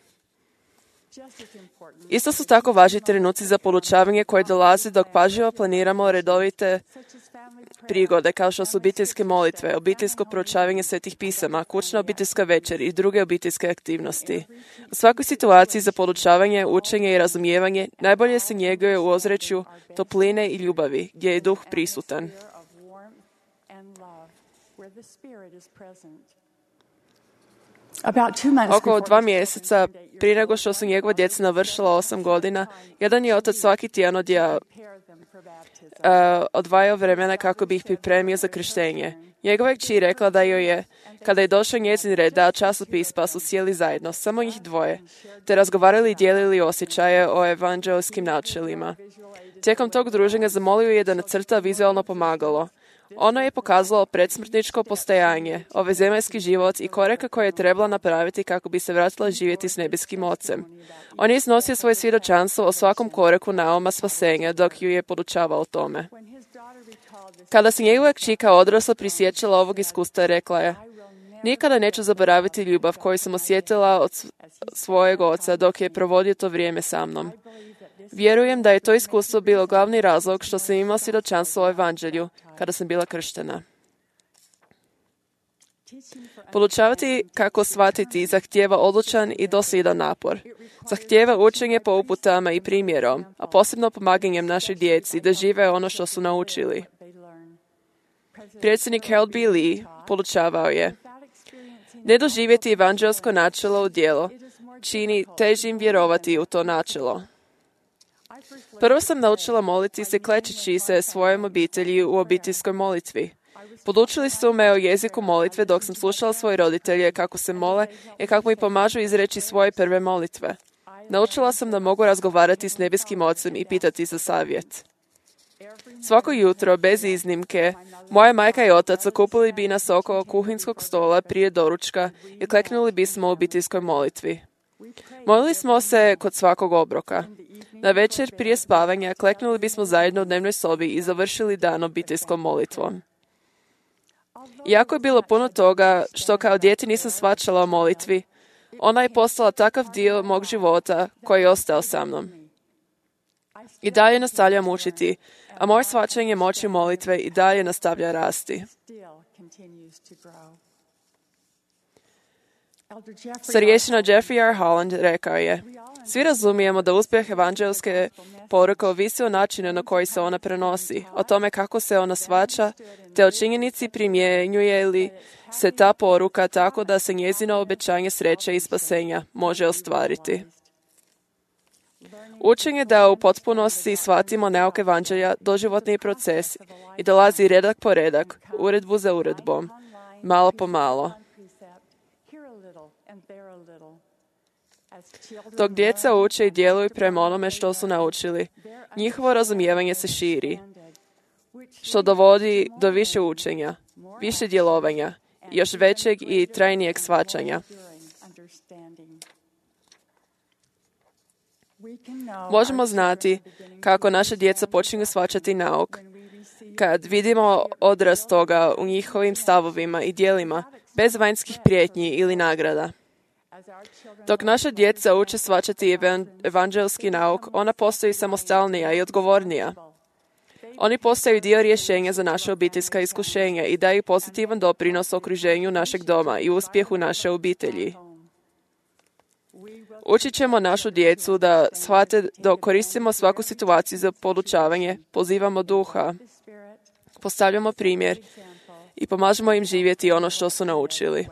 G: Isto su tako važni trenuci za podučavanje koje dolazi dok pažljivo planiramo redovite prigode kao što su obiteljske molitve, obiteljsko proučavanje svetih pisama, kućna obiteljska večer i druge obiteljske aktivnosti. U svakoj situaciji za podučavanje, učenje i razumijevanje najbolje se njeguje u ozračju topline i ljubavi, gdje je duh prisutan. Oko dva mjeseca prije nego što su njegova djeca navršila osam godina, jedan je otac svaki tjedan odja, uh, odvajao vremena kako bi ih pripremio za krštenje. Njegova kći rekla da joj je, kada je došao njezin red, dao časopis pa su sjeli zajedno, samo njih dvoje, te razgovarali i dijelili osjećaje o evanđelskim načelima. Tijekom tog druženja zamolio je da nacrta vizualno pomagalo. Ono je pokazalo predsmrtničko postojanje, ovaj zemaljski život i koraka koje je trebala napraviti kako bi se vratila živjeti s nebeskim ocem. On je iznosio svoje svjedočanstvo o svakom koraku nauma spasenja dok ju je podučavao o tome. Kada se njegova kći kao odrasla prisjećala ovog iskustva, rekla je, nikada neću zaboraviti ljubav koju sam osjetila od svojeg oca dok je provodio to vrijeme sa mnom. Vjerujem da je to iskustvo bilo glavni razlog što sam imala svjedočanstvo o evanđelju kada sam bila krštena. Podučavati kako shvatiti zahtijeva odlučan i dosljedan napor. Zahtijeva učenje po uputama i primjerom, a posebno pomaganjem našoj djeci da žive ono što su naučili. Predsjednik Harold B. Lee podučavao je, ne doživjeti evanđelsko načelo u djelo čini težim vjerovati u to načelo. Prvo sam naučila moliti se klečeći se svojom obitelji u obiteljskoj molitvi. Podučili su me o jeziku molitve dok sam slušala svoje roditelje kako se mole i kako mi pomažu izreći svoje prve molitve. Naučila sam da mogu razgovarati s nebeskim ocem i pitati za savjet. Svako jutro, bez iznimke, moja majka i otac okupili bi nas oko kuhinskog stola prije doručka i kleknuli bismo u obiteljskoj molitvi. Molili smo se kod svakog obroka. Na večer prije spavanja kleknuli bismo zajedno u dnevnoj sobi i završili dan obiteljskom molitvom. Iako je bilo puno toga što kao dijete nisam shvaćala o molitvi, ona je postala takav dio mog života koji je ostao sa mnom. I dalje nastavljam učiti, a moje shvaćanje moći molitve i dalje nastavlja rasti. Starješina Jeffrey R. Holland rekao je: svi razumijemo da uspjeh evanđelske poruke ovisi o načinu na koji se ona prenosi, o tome kako se ona shvaća, te o činjenici primjenjuje li se ta poruka tako da se njezino obećanje sreće i spasenja može ostvariti. Učenje da u potpunosti shvatimo nauk evanđelja doživotni proces i dolazi redak po redak, uredbu za uredbom, malo po malo. Dok djeca uče i djeluju prema onome što su naučili, njihovo razumijevanje se širi, što dovodi do više učenja, više djelovanja, još većeg i trajnijeg shvaćanja. Možemo znati kako naša djeca počinju shvaćati nauk kad vidimo odraz toga u njihovim stavovima i djelima, bez vanjskih prijetnji ili nagrada. Dok naša djeca uče shvaćati evanđelski nauk, ona postaju samostalnija i odgovornija. Oni postaju dio rješenja za naše obiteljska iskušenja i daju pozitivan doprinos okruženju našeg doma i uspjehu naše obitelji. Učit ćemo našu djecu da shvate da koristimo svaku situaciju za podučavanje, pozivamo duha, postavljamo primjer i pomažemo im živjeti ono što su naučili.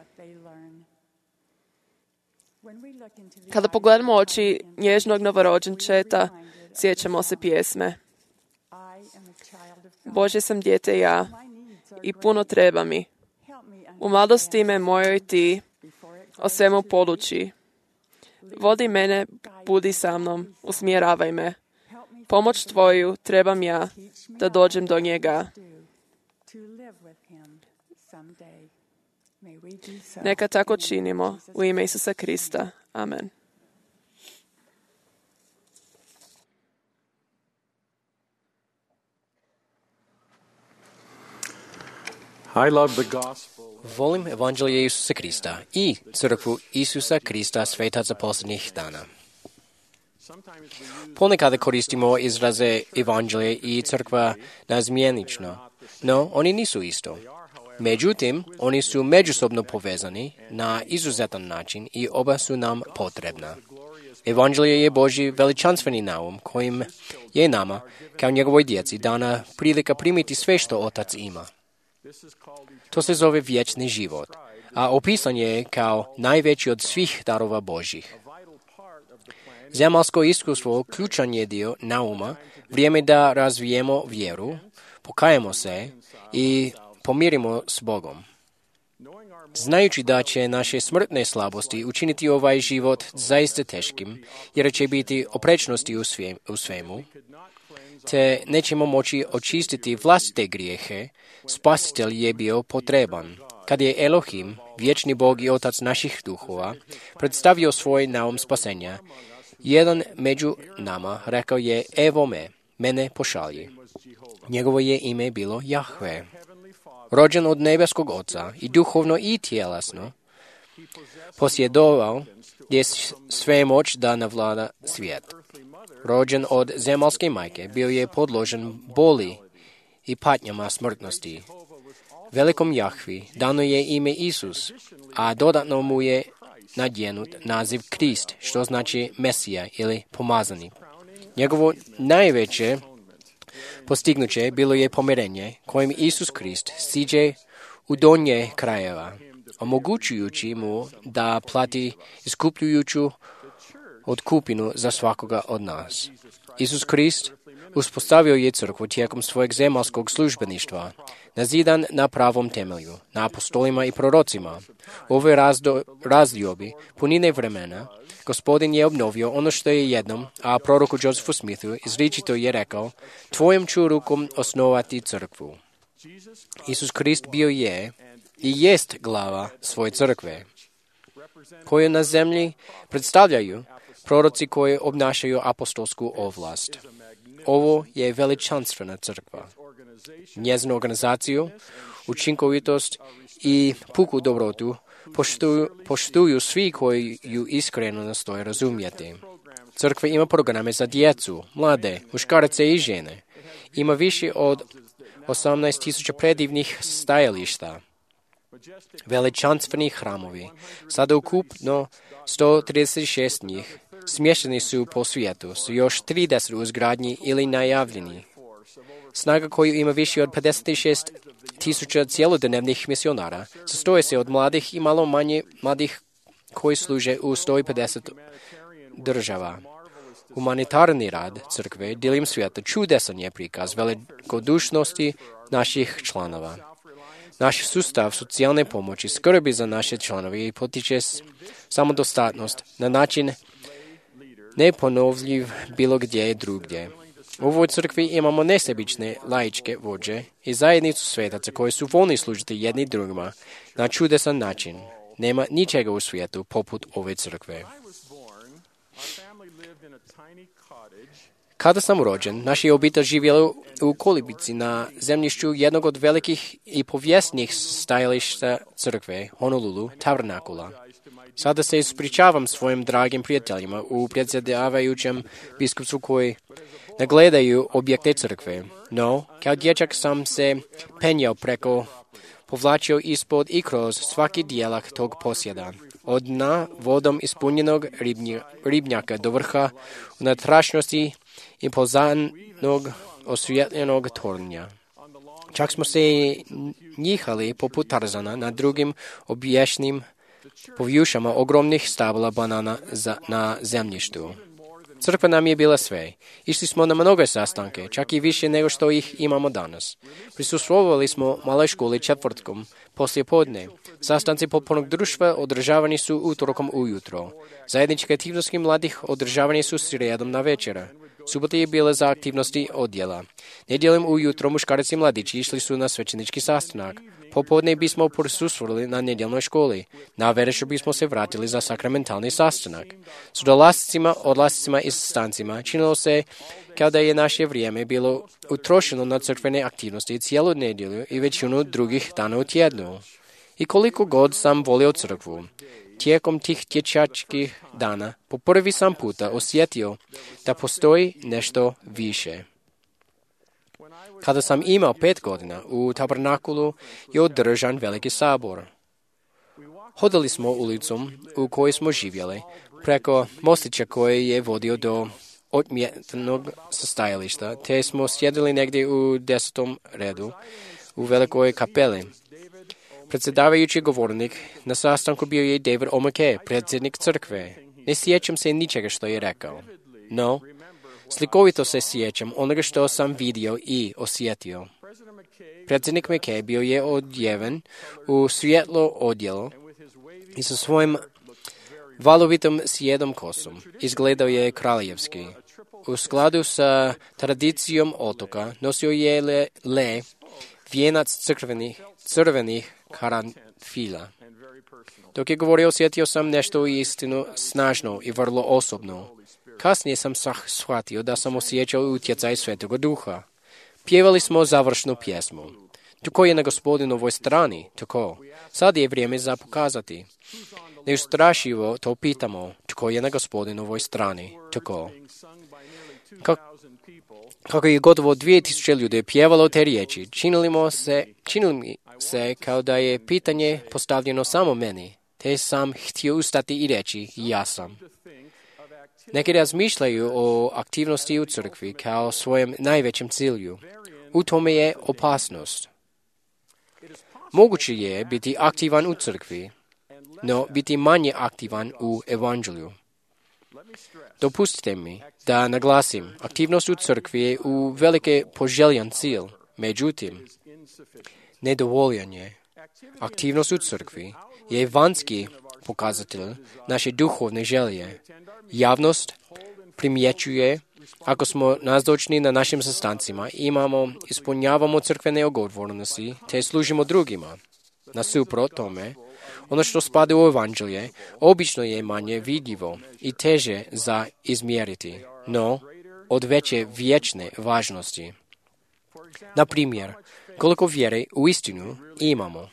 G: Kada pogledamo oči nježnog novorođenčeta, sjećamo se pjesme. Božje sam dijete ja i puno treba mi. U mladosti me mojoj ti o svemu poduči. Vodi mene, budi sa mnom, usmjeravaj me. Pomoć tvoju trebam ja da dođem do njega. Neka tako činimo u ime Isusa Krista. Amen.
B: I love the gospel.
A: Volim evanđelje Isusa Krista i crkvu Isusa Krista svetaca posljednjih dana. Ponekad koristimo izraze evanđelje i crkva nazmjenično, no oni nisu isto. Međutim, oni su međusobno povezani na izuzetan način i oba su nam potrebna. Evanđelje je Božji veličanstveni naum kojim je nama, kao njegovoj djeci, dana prilika primiti sve što Otac ima. To se zove vječni život, a opisan je kao najveći od svih darova Božjih. Zemaljsko iskustvo ključan je dio nauma, vrijeme da razvijemo vjeru, pokajemo se i pomirimo s Bogom. Znajući da će naše smrtne slabosti učiniti ovaj život zaista teškim, jer će biti oprečnosti u svemu, te nećemo moći očistiti vlastite grijehe, Spasitelj je bio potreban. Kad je Elohim, vječni Bog i Otac naših duhova, predstavio svoj naum spasenja, jedan među nama rekao je: evo me, mene pošalji. Njegovo je ime bilo Jahve. Rođen od nebeskog Oca i duhovno i tjelesno, posjedovao je sve moć da navlada svijet. Rođen od zemaljske majke, bio je podložen boli i patnjama smrtnosti. Velikom Jahvi dano je ime Isus, a dodatno mu je nadjenut naziv Krist, što znači Mesija ili pomazanik. Njegovo najveće postignuće bilo je pomirenje, kojim Isus Krist siđe u donje krajeva, omogućujući mu da plati iskupljujuću otkupinu za svakoga od nas. Isus Krist uspostavio je crkvu tijekom svojeg zemaljskog službeništva, nazidan na pravom temelju, na apostolima i prorocima. U ovoj razdo, razdiobi punine vremena, Gospodin je obnovio ono što je jednom, a proroku Josephu Smithu izričito je rekao: tvojom ću rukom osnovati crkvu. Isus Krist bio je i jest glava svoje crkve, koju na zemlji predstavljaju proroci koji obnašaju apostolsku ovlast. Ovo je veličanstvena crkva. Njezinu organizaciju, učinkovitost i puku dobrotu poštuju, poštuju svi koji ju iskreno nastoje razumjeti. Crkva ima programe za djecu, mlade, muškarce i žene. Ima više od osamnaest tisuća predivnih stajališta. Veličanstveni hramovi, sada ukupno sto trideset šest njih, smješteni su po svijetu, su još trideset u izgradnji ili najavljeni. Snaga koju ima više od pedeset šest tisuća cjelodnevnih misionara sastoji se od mladih i malo manje mladih koji služe u sto pedeset država. Humanitarni rad crkve diljem svijeta čudesan je prikaz velikodušnosti naših članova. Naš sustav socijalne pomoći skrbi za naše članove i potiče samodostatnost na način neponovljiv bilo gdje drugdje. U ovoj crkvi imamo nesebične laičke vođe i zajednicu svetaca koji su voljni služiti jedni drugima na čudesan način. Nema ničega u svijetu poput ove crkve. Kada sam rođen, naša obitelj živjela u kolibici na zemljištu jednog od velikih i povijesnih stajališta crkve, Honolulu, Tabernakula. Sada se ispričavam svojim dragim prijateljima u predsjedavajućem biskupstvu koji ne gledaju objekte crkve. No, kao dječak sam se penjao preko, povlačio ispod i kroz svaki dijelak tog posjeda. Od dna vodom ispunjenog ribnja, ribnjaka do vrha unatrašnjosti impozantnog osvjetljenog tornja. Čak smo se njihali poput Tarzana na drugim obješnim povjušama ogromnih stabla banana za, na zemljištu. Crkva nam je bila sve. Išli smo na mnoge sastanke, čak i više nego što ih imamo danas. Prisustvovali smo maloj školi četvrtkom poslije podne. Sastanci potpornog društva održavani su utorkom ujutro. Zajedničke aktivnosti mladih održavani su srijedom na večera. Subota je bila za aktivnosti odjela. Nedjeljem ujutro muškarci i mladići išli su na svećenički sastanak. Popodne bismo prisustvovali na nedjeljnoj školi. Na večer bismo se vratili za sakramentalni sastanak. S dolascima, odlascima i sastancima činilo se kao da je naše vrijeme bilo utrošeno na crkvene aktivnosti cijelu nedjelju i većinu drugih dana u tjednu. I koliko god sam volio crkvu, tijekom tih dječačkih dana po prvi sam puta osjetio da postoji nešto više. Kada sam imao pet godina, u Tabernakulu je održan veliki sabor. Hodali smo ulicom u kojoj smo živjeli, preko mostića koji je vodio do odmjetnog stajališta, te smo sjedili negdje u desetom redu u velikoj kapeli. Predsjedavajući govornik na sastanku bio je David O. McKay, predsjednik crkve. Ne sjećam se ničega što je rekao. No, slikovito se sjećam onoga što sam vidio i osjetio. Predsjednik McKay bio je odjeven u svjetlo odjelo i sa svojim valovitom sjedom kosom. Izgledao je kraljevski. U skladu sa tradicijom otoka nosio je le, le vijenac crvenih, crvenih karanfila. Dok je govorio, osjetio sam nešto istinu snažno i vrlo osobno. Kasnije sam shvatio da sam osjećao utjecaj Svetoga Duha. Pjevali smo završnu pjesmu. Tko je na Gospodinovoj strani? Tko? Sad je vrijeme za pokazati. Neustrašivo to pitamo. Tko je na Gospodinovoj strani? Tko? Kako Kako je gotovo dvije tisuće ljudi pjevalo te riječi, činili se, činili mi se kao da je pitanje postavljeno samo meni, te sam htio ustati i reći ja sam. Neki razmišljaju o aktivnosti u crkvi kao svojem najvećem cilju. U tome je opasnost. Moguće je biti aktivan u crkvi, no biti manje aktivan u evanđelju. Dopustite mi da naglasim, aktivnost u crkvi je u velike poželjan cilj, međutim, nedovoljan je. Aktivnost u crkvi je vanjski pokazatelj naše duhovne želje. Javnost primjećuje ako smo nazočni na našim sastancima, imamo, ispunjavamo crkvene odgovornosti te služimo drugima. Nasuprot tome, ono što spada u evanđelje obično je manje vidljivo i teže za izmjeriti, no od veće vječne važnosti. Na primjer, koliko vjere u istinu imamo,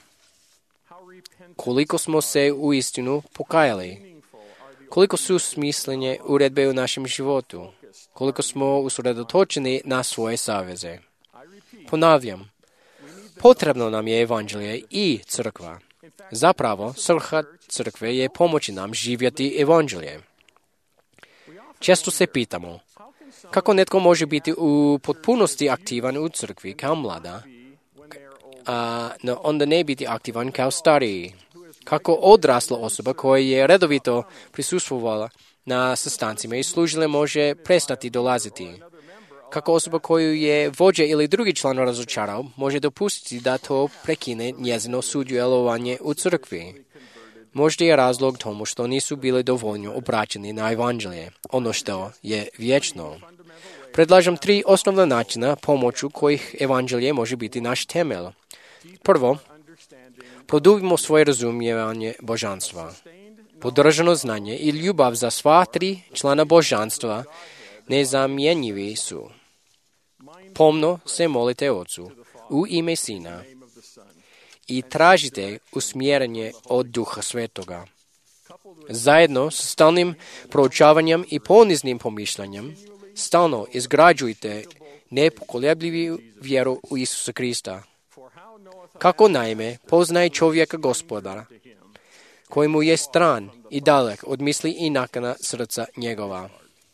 A: koliko smo se u istinu pokajali, koliko su smislenje uredbe u našem životu, koliko smo usredotočeni na svoje saveze. Ponavljam, potrebno nam je evanđelje i crkva. Zapravo, svrha crkve je pomoći nam živjeti evanđelje. Često se pitamo, kako netko može biti u potpunosti aktivan u crkvi kao mlada, a no onda ne biti aktivan kao stariji? Kako odrasla osoba koja je redovito prisustvovala na sastancima i služile može prestati dolaziti? Kako osoba koju je vođa ili drugi član razočarao može dopustiti da to prekine njezino sudjelovanje u crkvi? Možda je razlog tomu što nisu bili dovoljno obraćeni na evanđelje, ono što je vječno. Predlažem tri osnovna načina pomoću kojih evanđelje može biti naš temelj. Prvo, produbimo svoje razumijevanje božanstva. Podržano znanje i ljubav za sva tri člana božanstva nezamjenjivi su. Pomno se molite Ocu u ime Sina i tražite usmjerenje od Duha Svetoga. Zajedno sa stalnim proučavanjem i poniznim pomišljanjem, stalno izgrađujte nepokolebljivu vjeru u Isusa Krista. Kako naime poznaje čovjeka Gospodara, kojemu je stran i dalek od misli i nakana srca njegova.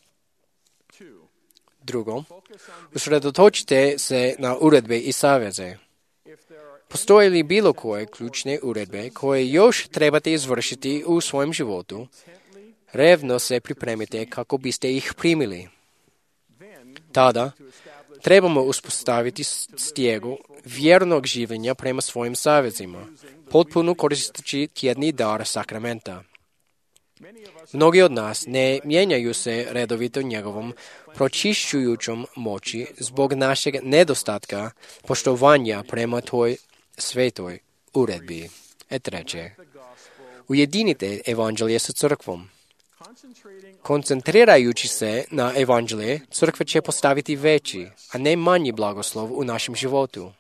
A: Drugo, usredotočite se na uredbe i saveze. Postoje li bilo koje ključne uredbe koje još trebate izvršiti u svojem životu? Revno se pripremite kako biste ih primili. Tada trebamo uspostaviti stijegu vjernog življenja prema svojim savezima, potpuno koristeći tjedni dar sakramenta. Mnogi od nas ne mijenjaju se redovito njegovom pročišćujućom moći zbog našeg nedostatka poštovanja prema toj svetoj uredbi. E treće, ujedinite evanđelje sa crkvom. Koncentrirajući se na evanđelje, crkva će postaviti veći, a ne manji blagoslov u našem životu.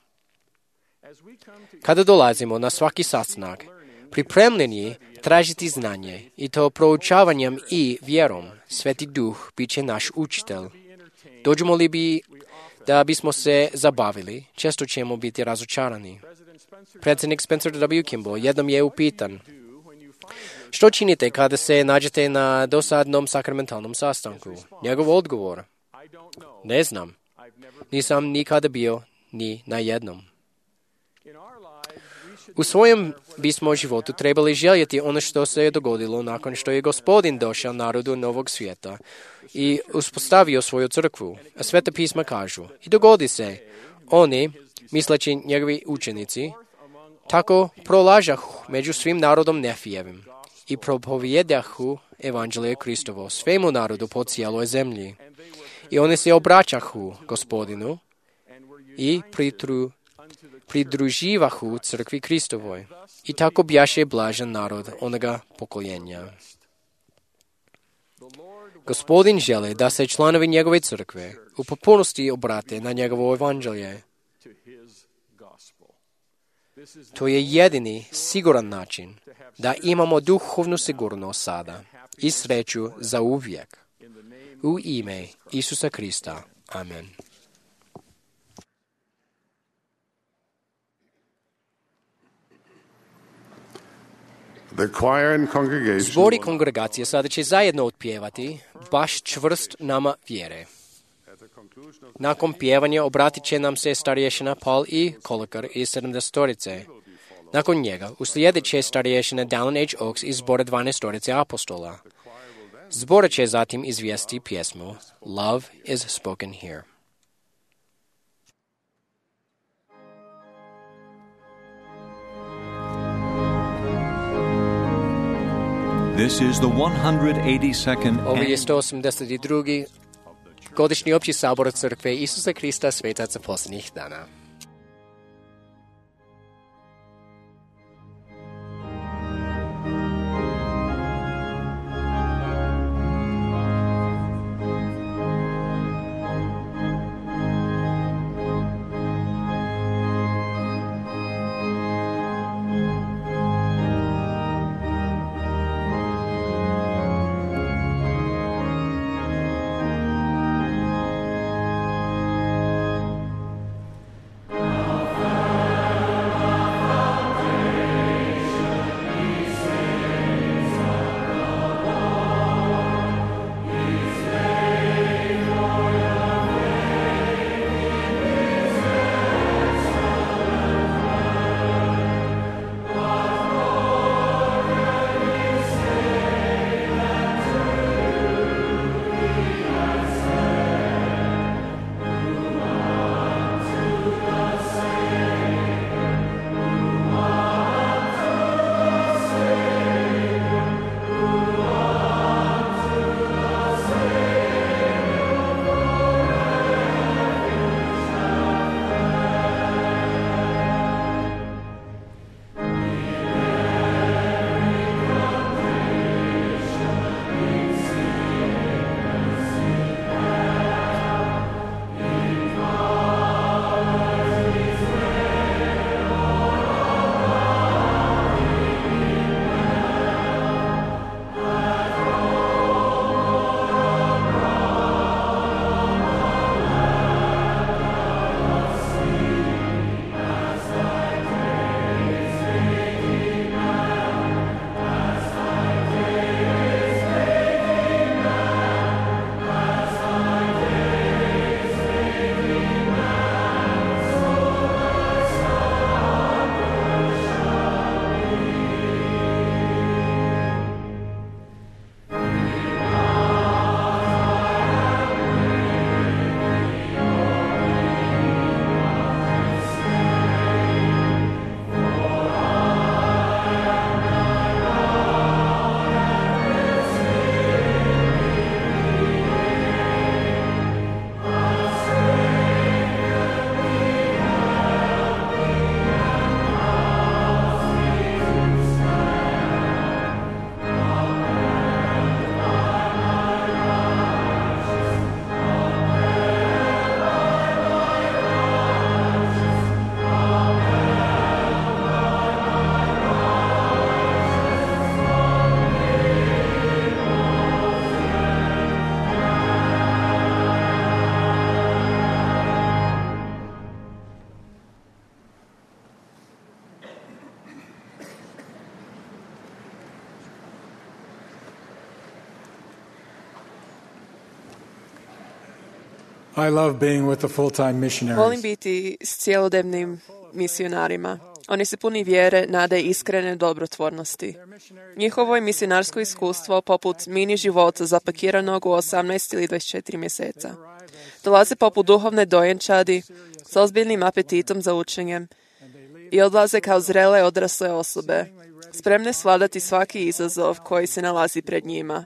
A: Kada dolazimo na svaki sastanak, pripremljeni tražiti znanje i to proučavanjem i vjerom, Sveti Duh bit će naš učitelj. Dođemo li bi da bismo se zabavili, često ćemo biti razočarani. Predsjednik Spencer W. Kimball jednom je upitan: što činite kada se nađete na dosadnom sakramentalnom sastanku? Njegov odgovor: ne znam. Nisam nikada bio ni na jednom. U svojem bismo životu trebali željeti ono što se je dogodilo nakon što je Gospodin došao narodu Novog svijeta i uspostavio svoju crkvu. A Sveta pisma kažu: i dogodi se, oni, misleći njegovi učenici, tako prolažahu među svim narodom Nefijevim i propovjedahu evanđelje Kristovo svemu narodu po cijeloj zemlji. I oni se obraćahu Gospodinu i pritru, pridruživahu crkvi Kristovoj. I tako bjaše blažen narod onoga pokoljenja. Gospodin želi da se članovi njegove crkve u potpunosti obrate na njegovo evanđelje. To je jedini siguran način da imamo duhovnu sigurnost sada i sreću za uvijek. U ime Isusa Krista. Amen. Zbori kongregacije sada će zajedno otpjevati Baš čvrst nama vjere. Nakon pjevanja obratit će nam se starješina Paul i Kolekar iz sedamdesetorice. Nakon njega uslijedit će starješina Dallin H. Oaks iz zbora dvanaestorice apostola. Zbor će zatim izvijesti pjesmu Love is spoken here.
H: This is the one hundred eighty-second
A: Ovo je sto osamdeset drugi godišnji opći sabor crkve Isusa Krista svetaca posljednjih dana.
B: I love being with the full-time missionaries.
G: Volim biti s cijelodnevnim misionarima. Oni su puni vjere, nade i iskrene dobrotvornosti. Njihovo je misionarsko iskustvo poput mini života zapakiranog u osamnaest ili dvadeset četiri mjeseca. Dolaze poput duhovne dojenčadi s ozbiljnim apetitom za učenjem i odlaze kao zrele odrasle osobe, spremne svladati svaki izazov koji se nalazi pred njima.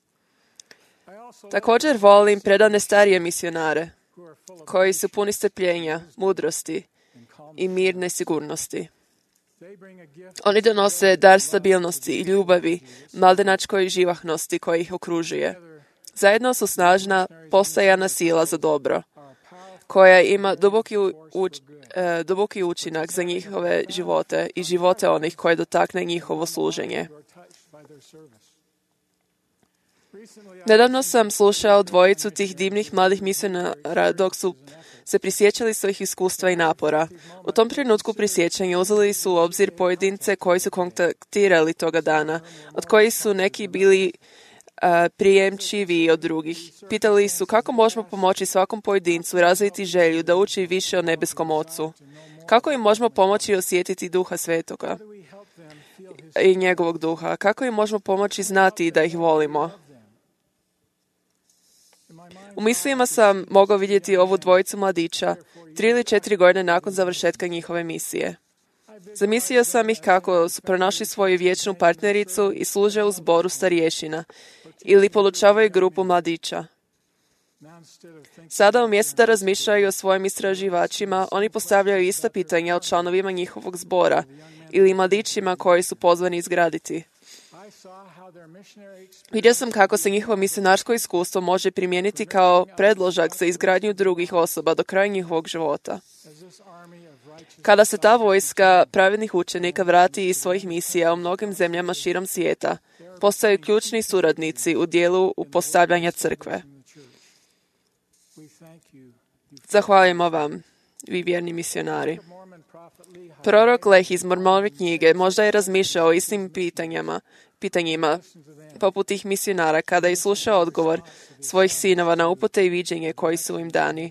G: Također volim predane starije misionare, koji su puni strpljenja, mudrosti i mirne sigurnosti. Oni donose dar stabilnosti i ljubavi, mladenačkoj živahnosti koja ih okružuje. Zajedno su snažna, postojana sila za dobro, koja ima duboki, uč, e, duboki učinak za njihove živote i živote onih koje dotakne njihovo služenje. Nedavno sam slušao dvojicu tih divnih mladih misionara dok su se prisjećali svojih iskustva i napora. U tom trenutku prisjećanja uzeli su u obzir pojedince koji su kontaktirali toga dana, od kojih su neki bili uh, prijemčiviji od drugih. Pitali su kako možemo pomoći svakom pojedincu razviti želju da uči više o nebeskom Ocu. Kako im možemo pomoći osjetiti Duha Svetoga i njegovog duha. Kako im možemo pomoći znati da ih volimo. U mislima sam mogao vidjeti ovu dvojicu mladića tri ili četiri godine nakon završetka njihove misije. Zamislio sam ih kako su pronašli svoju vječnu partnericu i služe u zboru starješina ili polučavaju grupu mladića. Sada umjesto da razmišljaju o svojim istraživačima, oni postavljaju ista pitanja o članovima njihovog zbora ili mladićima koji su pozvani izgraditi. Vidio sam kako se njihovo misionarsko iskustvo može primijeniti kao predložak za izgradnju drugih osoba do kraja njihovog života. Kada se ta vojska pravednih učenika vrati iz svojih misija u mnogim zemljama širom svijeta, postaju ključni suradnici u dijelu upostavljanja crkve. Zahvaljujemo vam, vi vjerni misionari. Prorok Lehi iz Mormonove knjige možda je razmišljao o istim pitanjima, pitanjima poput tih misionara kada je slušao odgovor svojih sinova na upute i viđenje koji su im dani.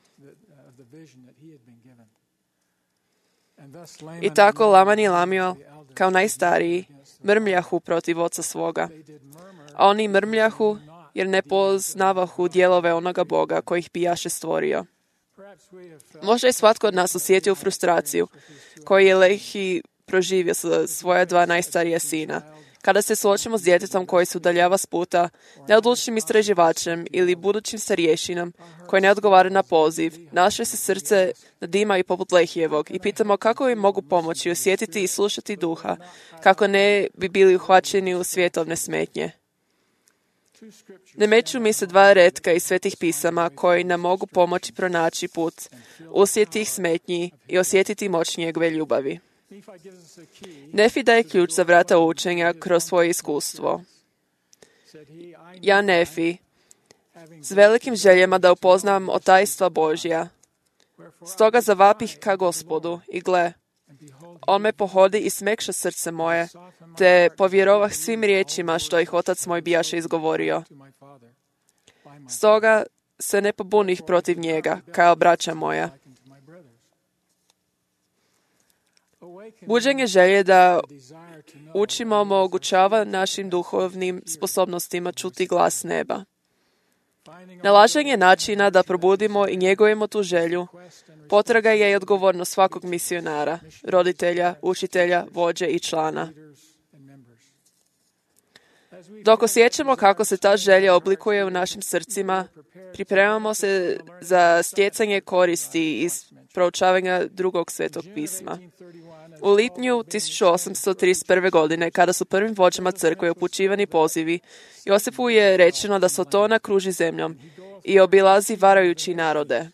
G: I tako Laman i Lamiel, kao najstariji, mrmljahu protiv oca svoga. A oni mrmljahu jer ne poznavahu dijelove onoga Boga koji ih bijaše stvorio. Možda je svatko od nas osjetio frustraciju koju je Lehi proživio sa svoja dva najstarija sina. Kada se suočimo s djetetom koji se udaljava s puta, neodlučnim istraživačem ili budućim starješinom koji ne odgovara na poziv, naše se srce nadima i poput Lehijevog i pitamo kako im mogu pomoći osjetiti i slušati duha, kako ne bi bili uhvaćeni u svjetovne smetnje. Ne meću mi se dva retka iz svetih pisama koji nam mogu pomoći pronaći put, uslijed tih smetnji i osjetiti moć njegove ljubavi. Nefi daje ključ za vrata učenja kroz svoje iskustvo. Ja, Nefi, s velikim željama da upoznam o tajstva Božja, stoga zavapih ka Gospodu i gle, on me pohodi i smekša srce moje, te povjerovah svim riječima što ih otac moj bijaše izgovorio. Stoga se ne pobunih protiv njega, kao braća moja. Buđenje želje da učimo omogućava našim duhovnim sposobnostima čuti glas neba. Nalaženje načina da probudimo i njegujemo tu želju potraga je i odgovornost svakog misionara, roditelja, učitelja, vođe i člana. Dok osjećamo kako se ta želja oblikuje u našim srcima, pripremamo se za stjecanje koristi iz proučavanja drugog svetog pisma. U lipnju tisuću osamsto trideset prve. godine, kada su prvim vođama crkve upućivani pozivi, Josifu je rečeno da Sotona kruži zemljom i obilazi varajući narode.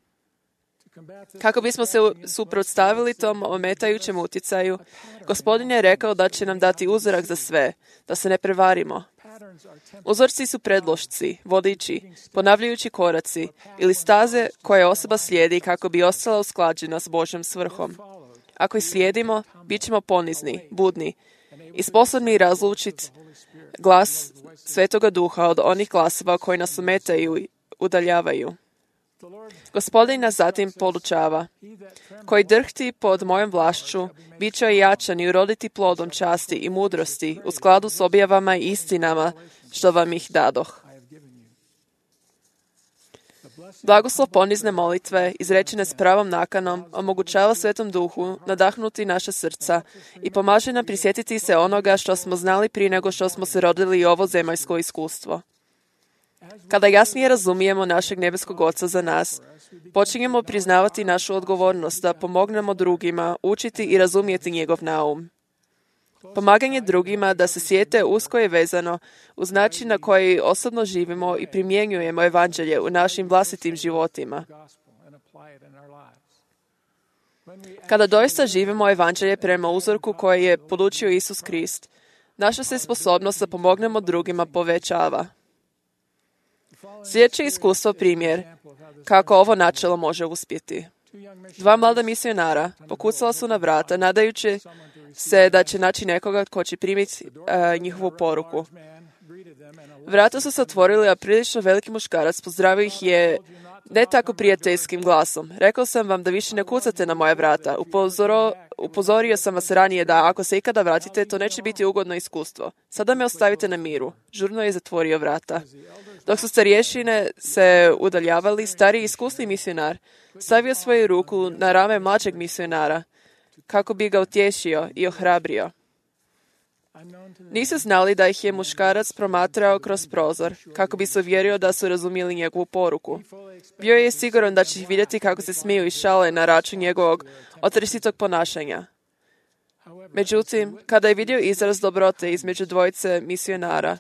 G: Kako bismo se suprotstavili tom ometajućem utjecaju, Gospodin je rekao da će nam dati uzorak za sve, da se ne prevarimo. Uzorci su predlošci, vodiči, ponavljajući koraci ili staze koje osoba slijedi kako bi ostala usklađena s Božjom svrhom. Ako ih slijedimo, bit ćemo ponizni, budni i sposobni razlučiti glas Svetoga Duha od onih glasova koji nas ometaju i udaljavaju. Gospodin nas zatim podučava. Koji drhti pod mojom vlašću, bit će ojačan i uroditi plodom časti i mudrosti u skladu s objavama i istinama što vam ih dadoh. Blagoslov ponizne molitve, izrečene s pravom nakanom, omogućava Svetom Duhu nadahnuti naša srca i pomaže nam prisjetiti se onoga što smo znali prije nego što smo se rodili i ovo zemaljsko iskustvo. Kada jasnije razumijemo našeg nebeskog Oca za nas, počinjemo priznavati našu odgovornost da pomognemo drugima učiti i razumjeti njegov naum. Pomaganje drugima da se sjete usko je vezano uz način na koji osobno živimo i primjenjujemo evanđelje u našim vlastitim životima. Kada doista živimo evanđelje prema uzorku koji je podučio Isus Krist, naša se sposobnost da pomognemo drugima povećava. Sljedeće iskustvo primjer kako ovo načelo može uspjeti. Dva mlada misionara pokucala su na vrata, nadajući se da će naći nekoga tko će primiti uh, njihovu poruku. Vrata su se otvorili, a prilično veliki muškarac pozdravio ih je ne tako prijateljskim glasom. Rekao sam vam da više ne kucate na moja vrata. Upozoro, upozorio sam vas ranije da ako se ikada vratite, to neće biti ugodno iskustvo. Sada me ostavite na miru. Žurno je zatvorio vrata. Dok su starješine se udaljavali, stari iskusni misionar stavio svoju ruku na rame mlađeg misionara kako bi ga utješio i ohrabrio. Nisu znali da ih je muškarac promatrao kroz prozor, kako bi se uvjerio da su razumjeli njegovu poruku. Bio je siguran da će ih vidjeti kako se smiju i šale na račun njegovog otresitog ponašanja. Međutim, kada je vidio izraz dobrote između dvojice misionara,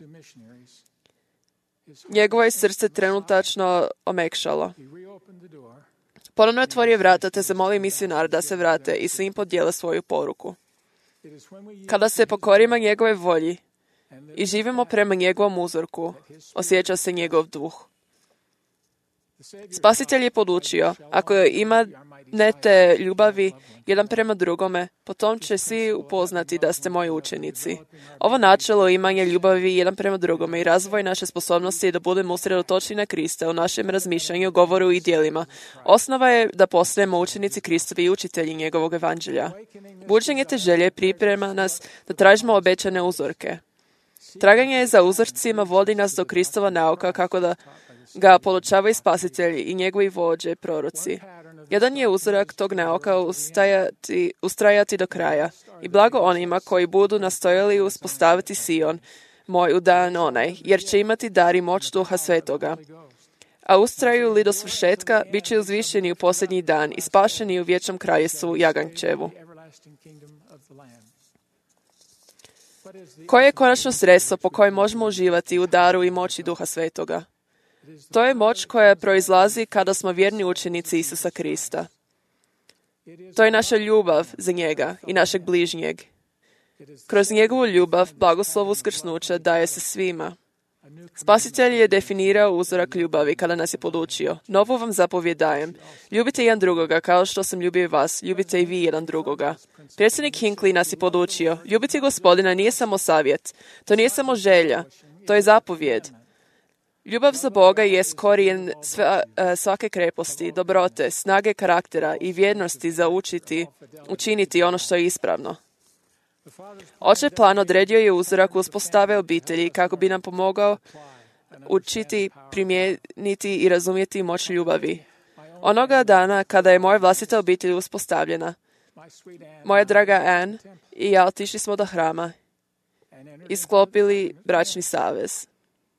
G: njegovo je srce trenutačno omekšalo. Ponovno je otvorio vrata te zamolio misionar da se vrate i svim podijele svoju poruku. Kada se pokorimo njegove volji i živimo prema njegovom uzorku, osjeća se njegov duh. Spasitelj je podučio, ako imate ljubavi jedan prema drugome, potom će svi upoznati da ste moji učenici. Ovo načelo imanja ljubavi jedan prema drugome i razvoj naše sposobnosti je da budemo usredotočeni na Krista u našem razmišljanju, govoru i djelima. Osnova je da postajemo učenici Kristovi i učitelji njegovog evanđelja. Buđenje te želje priprema nas da tražimo obećane uzorke. Traganje za uzorcima vodi nas do Kristova nauka kako da ga podučavaju spasitelji i njegovi vođe, proroci. Jedan je uzorak tog nauka ustajati, ustrajati do kraja i blago onima koji budu nastojali uspostaviti Sion, moj u dan onaj, jer će imati dar i moć Duha Svetoga. A ustraju li do svršetka, bit će uzvišeni u posljednji dan i spašeni u vječnom kraljestvu Jagančevu. Koje je konačno sredstvo po kojem možemo uživati u daru i moći Duha Svetoga? To je moć koja proizlazi kada smo vjerni učenici Isusa Krista. To je naša ljubav za njega i našeg bližnjeg. Kroz njegovu ljubav, blagoslov uskrsnuća daje se svima. Spasitelj je definirao uzorak ljubavi kada nas je podučio. Novu vam zapovjed dajem. Ljubite jedan drugoga kao što sam ljubio vas. Ljubite i vi jedan drugoga. Predsjednik Hinckley nas je podučio. Ljubiti Gospodina nije samo savjet. To nije samo želja. To je zapovjed. Ljubav za Boga je korijen svake kreposti, dobrote, snage karaktera i vjernosti za učiti, učiniti ono što je ispravno. Očev plan odredio je uzorak uspostave obitelji kako bi nam pomogao učiti, primijeniti i razumjeti moć ljubavi. Onoga dana kada je moja vlastita obitelj uspostavljena, moja draga Anne i ja otišli smo do hrama i sklopili bračni savez.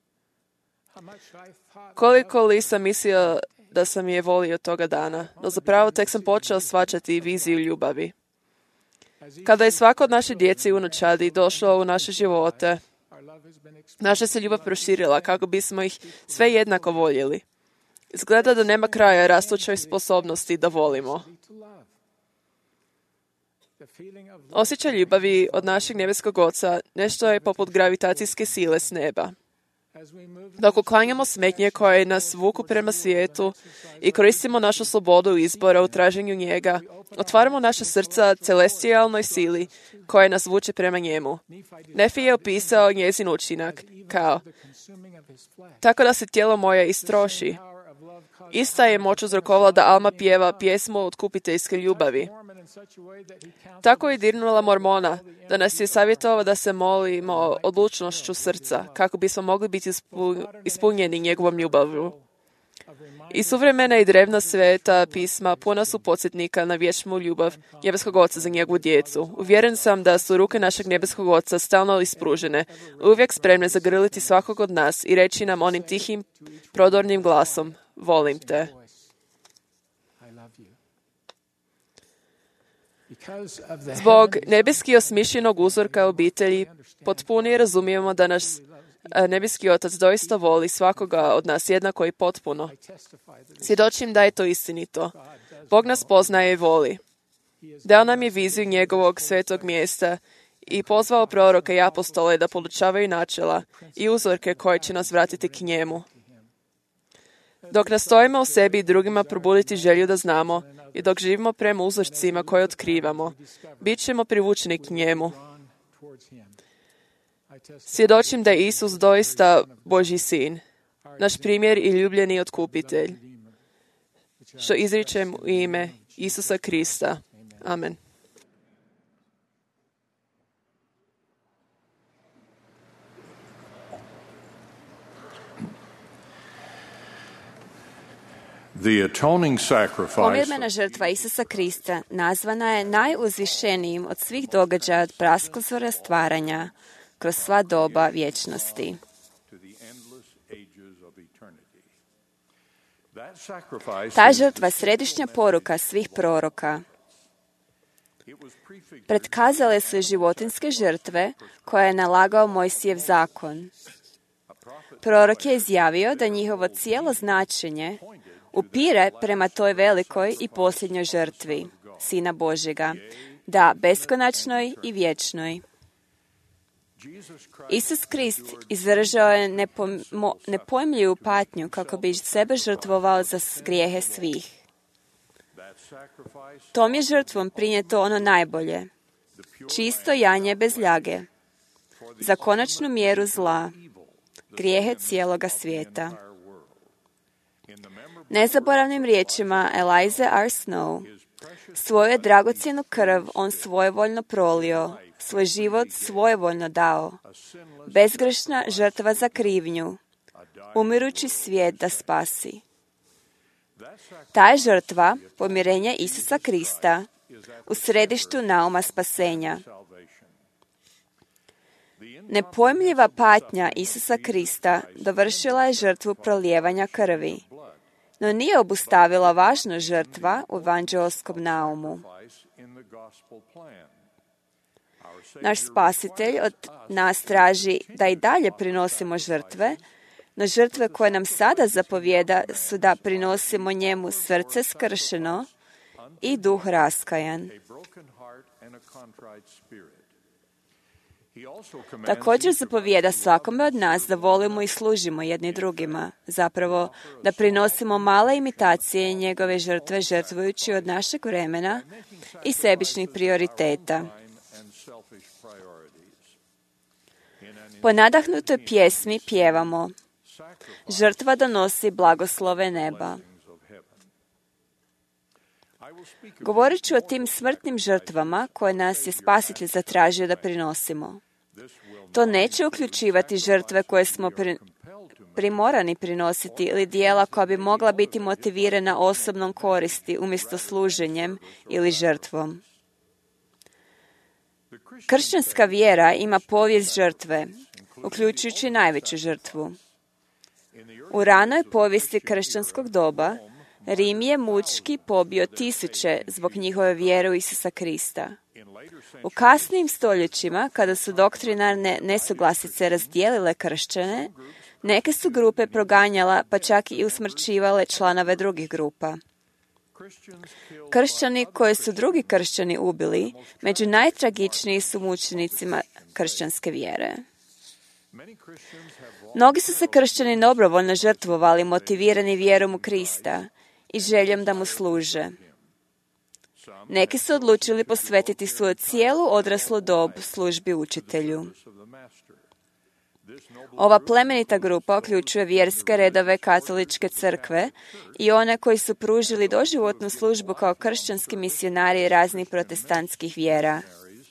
G: Koliko li sam mislio da sam je volio toga dana, no zapravo tek sam počeo shvaćati viziju ljubavi. Kada je svako od naše djece i unučadi došlo u naše živote, naša se ljubav proširila kako bismo ih sve jednako voljeli. Izgleda da nema kraja rastućoj sposobnosti da volimo. Osjećaj ljubavi od našeg nebeskog Oca nešto je poput gravitacijske sile s neba. Dok uklanjamo smetnje koje nas vuku prema svijetu i koristimo našu slobodu izbora u traženju njega, otvaramo naša srca celestijalnoj sili koja nas vuče prema njemu. Nefi je opisao njezin učinak kao tako da se tijelo moje istroši. Ista je moć uzrokovala da Alma pjeva pjesmu otkupiteljske ljubavi. Tako je dirnula Mormona, da nas je savjetovao da se molimo odlučnošću srca, kako bismo mogli biti ispunjeni njegovom ljubavlju. I suvremena i drevna sveta pisma puna su podsjetnika na vječnu ljubav nebeskog Oca za njegovu djecu. Uvjeren sam da su ruke našeg nebeskog Oca stalno ispružene, uvijek spremne zagrliti svakog od nas i reći nam onim tihim, prodornim glasom: volim te. Zbog nebeski osmišljenog uzorka obitelji potpunije razumijemo da nas nebeski Otac doista voli svakoga od nas jednako i potpuno. Svjedočim da je to istinito. Bog nas poznaje i voli. Dao nam je viziju njegovog svetog mjesta i pozvao proroke i apostole da podučavaju načela i uzorke koje će nas vratiti k njemu. Dok nastojimo u sebi i drugima probuditi želju da znamo i dok živimo prema uzorcima koje otkrivamo, bit ćemo privučeni k njemu. Svjedočim da je Isus doista Božji sin, naš primjer i ljubljeni otkupitelj, što izričem u ime Isusa Krista. Amen.
D: The atoning sacrifice
C: Pomirmena žrtva Isusa Krista nazvana je najuzvišenijim od svih događaja od praskozora stvaranja kroz sva doba vječnosti. Ta žrtva je središnja poruka svih proroka. Pretkazale su životinjske žrtve koje je nalagao Mojsijev zakon. Prorok je izjavio da njihovo cijelo značenje upire prema toj velikoj i posljednjoj žrtvi, Sina Božjega, da beskonačnoj i vječnoj. Isus Krist izdržao je nepojmo, nepojmljivu patnju kako bi sebe žrtvovao za grijehe svih. Tom je žrtvom prinijeto ono najbolje, čisto janje bez ljage, za konačnu mjeru zla, grijehe cijeloga svijeta. Nezaboravnim riječima Eliza R. Snow, svoju je dragocjenu krv on svojevoljno prolio, svoj život svojevoljno dao, bezgrešna žrtva za krivnju, umirući svijet da spasi. Ta je žrtva, pomirenje Isusa Krista, u središtu nauma spasenja. Nepojmljiva patnja Isusa Krista dovršila je žrtvu prolijevanja krvi, no nije obustavila važnu žrtva u evanđeoskom naumu. Naš spasitelj od nas traži da i dalje prinosimo žrtve, no žrtve koje nam sada zapovijeda su da prinosimo njemu srce skršeno i duh raskajan. Također zapovijeda svakome od nas da volimo i služimo jedni drugima, zapravo da prinosimo male imitacije njegove žrtve žrtvujući od našeg vremena i sebičnih prioriteta. Po nadahnutoj pjesmi pjevamo: žrtva donosi blagoslove neba. Govorit ću o tim smrtnim žrtvama koje nas je Spasitelj zatražio da prinosimo. To neće uključivati žrtve koje smo pri, primorani prinositi ili dijela koja bi mogla biti motivirana osobnom koristi umjesto služenjem ili žrtvom. Kršćanska vjera ima povijest žrtve, uključujući najveću žrtvu. U ranoj povijesti kršćanskog doba Rim je mučki pobio tisuće zbog njihove vjere u Isusa Krista. U kasnijim stoljećima, kada su doktrinarne nesuglasice razdijelile kršćane, neke su grupe proganjala, pa čak i usmrćivale članove drugih grupa. Kršćani koje su drugi kršćani ubili, među najtragičniji su mučenicima kršćanske vjere. Mnogi su se kršćani dobrovoljno žrtvovali, motivirani vjerom u Krista i željom da mu služe. Neki su odlučili posvetiti svoju cijelu odraslu dob službi učitelju. Ova plemenita grupa uključuje vjerske redove katoličke crkve i one koji su pružili doživotnu službu kao kršćanski misionari raznih protestantskih vjera.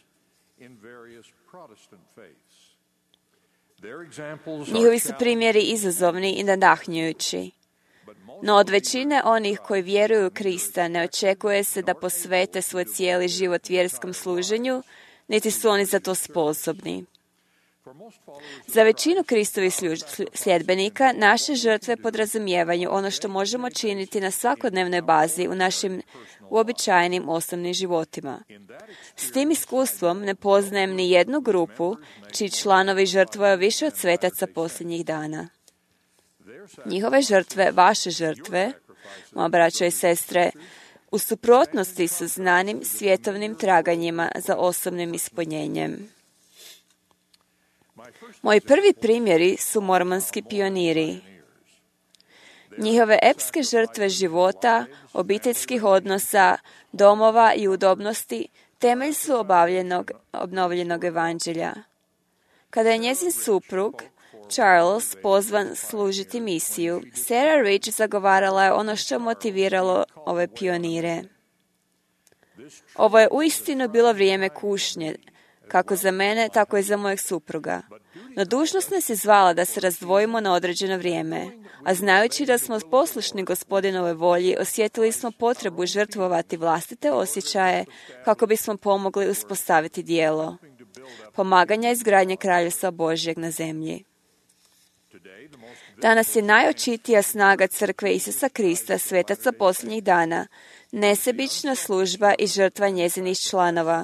C: Njihovi su primjeri izazovni i nadahnjujući. No od većine onih koji vjeruju u Krista ne očekuje se da posvete svoj cijeli život vjerskom služenju, niti su oni za to sposobni. Za većinu Kristovih sljedbenika naše žrtve podrazumijevaju ono što možemo činiti na svakodnevnoj bazi u našim uobičajenim osnovnim životima. S tim iskustvom ne poznajem ni jednu grupu čiji članovi žrtvuju više od svetaca posljednjih dana. Njihove žrtve, vaše žrtve, moja braćo i sestre, u suprotnosti su znanim svjetovnim traganjima za osobnim ispunjenjem. Moji prvi primjeri su mormonski pioniri. Njihove epske žrtve života, obiteljskih odnosa, domova i udobnosti temelj su obavljenog, obnovljenog evanđelja. Kada je njezin suprug, Charles, pozvan služiti misiju, Sarah Ridge zagovarala je ono što je motiviralo ove pionire. Ovo je uistinu bilo vrijeme kušnje, kako za mene, tako i za mojeg supruga. No dužnost nas je zvala da se razdvojimo na određeno vrijeme, a znajući da smo poslušni Gospodinove volji, osjetili smo potrebu žrtvovati vlastite osjećaje kako bismo pomogli uspostaviti djelo pomaganja izgradnje Kraljevstva Božjeg na zemlji. Danas je najočitija snaga Crkve Isusa Krista, svetaca posljednjih dana, nesebična služba i žrtva njezinih članova.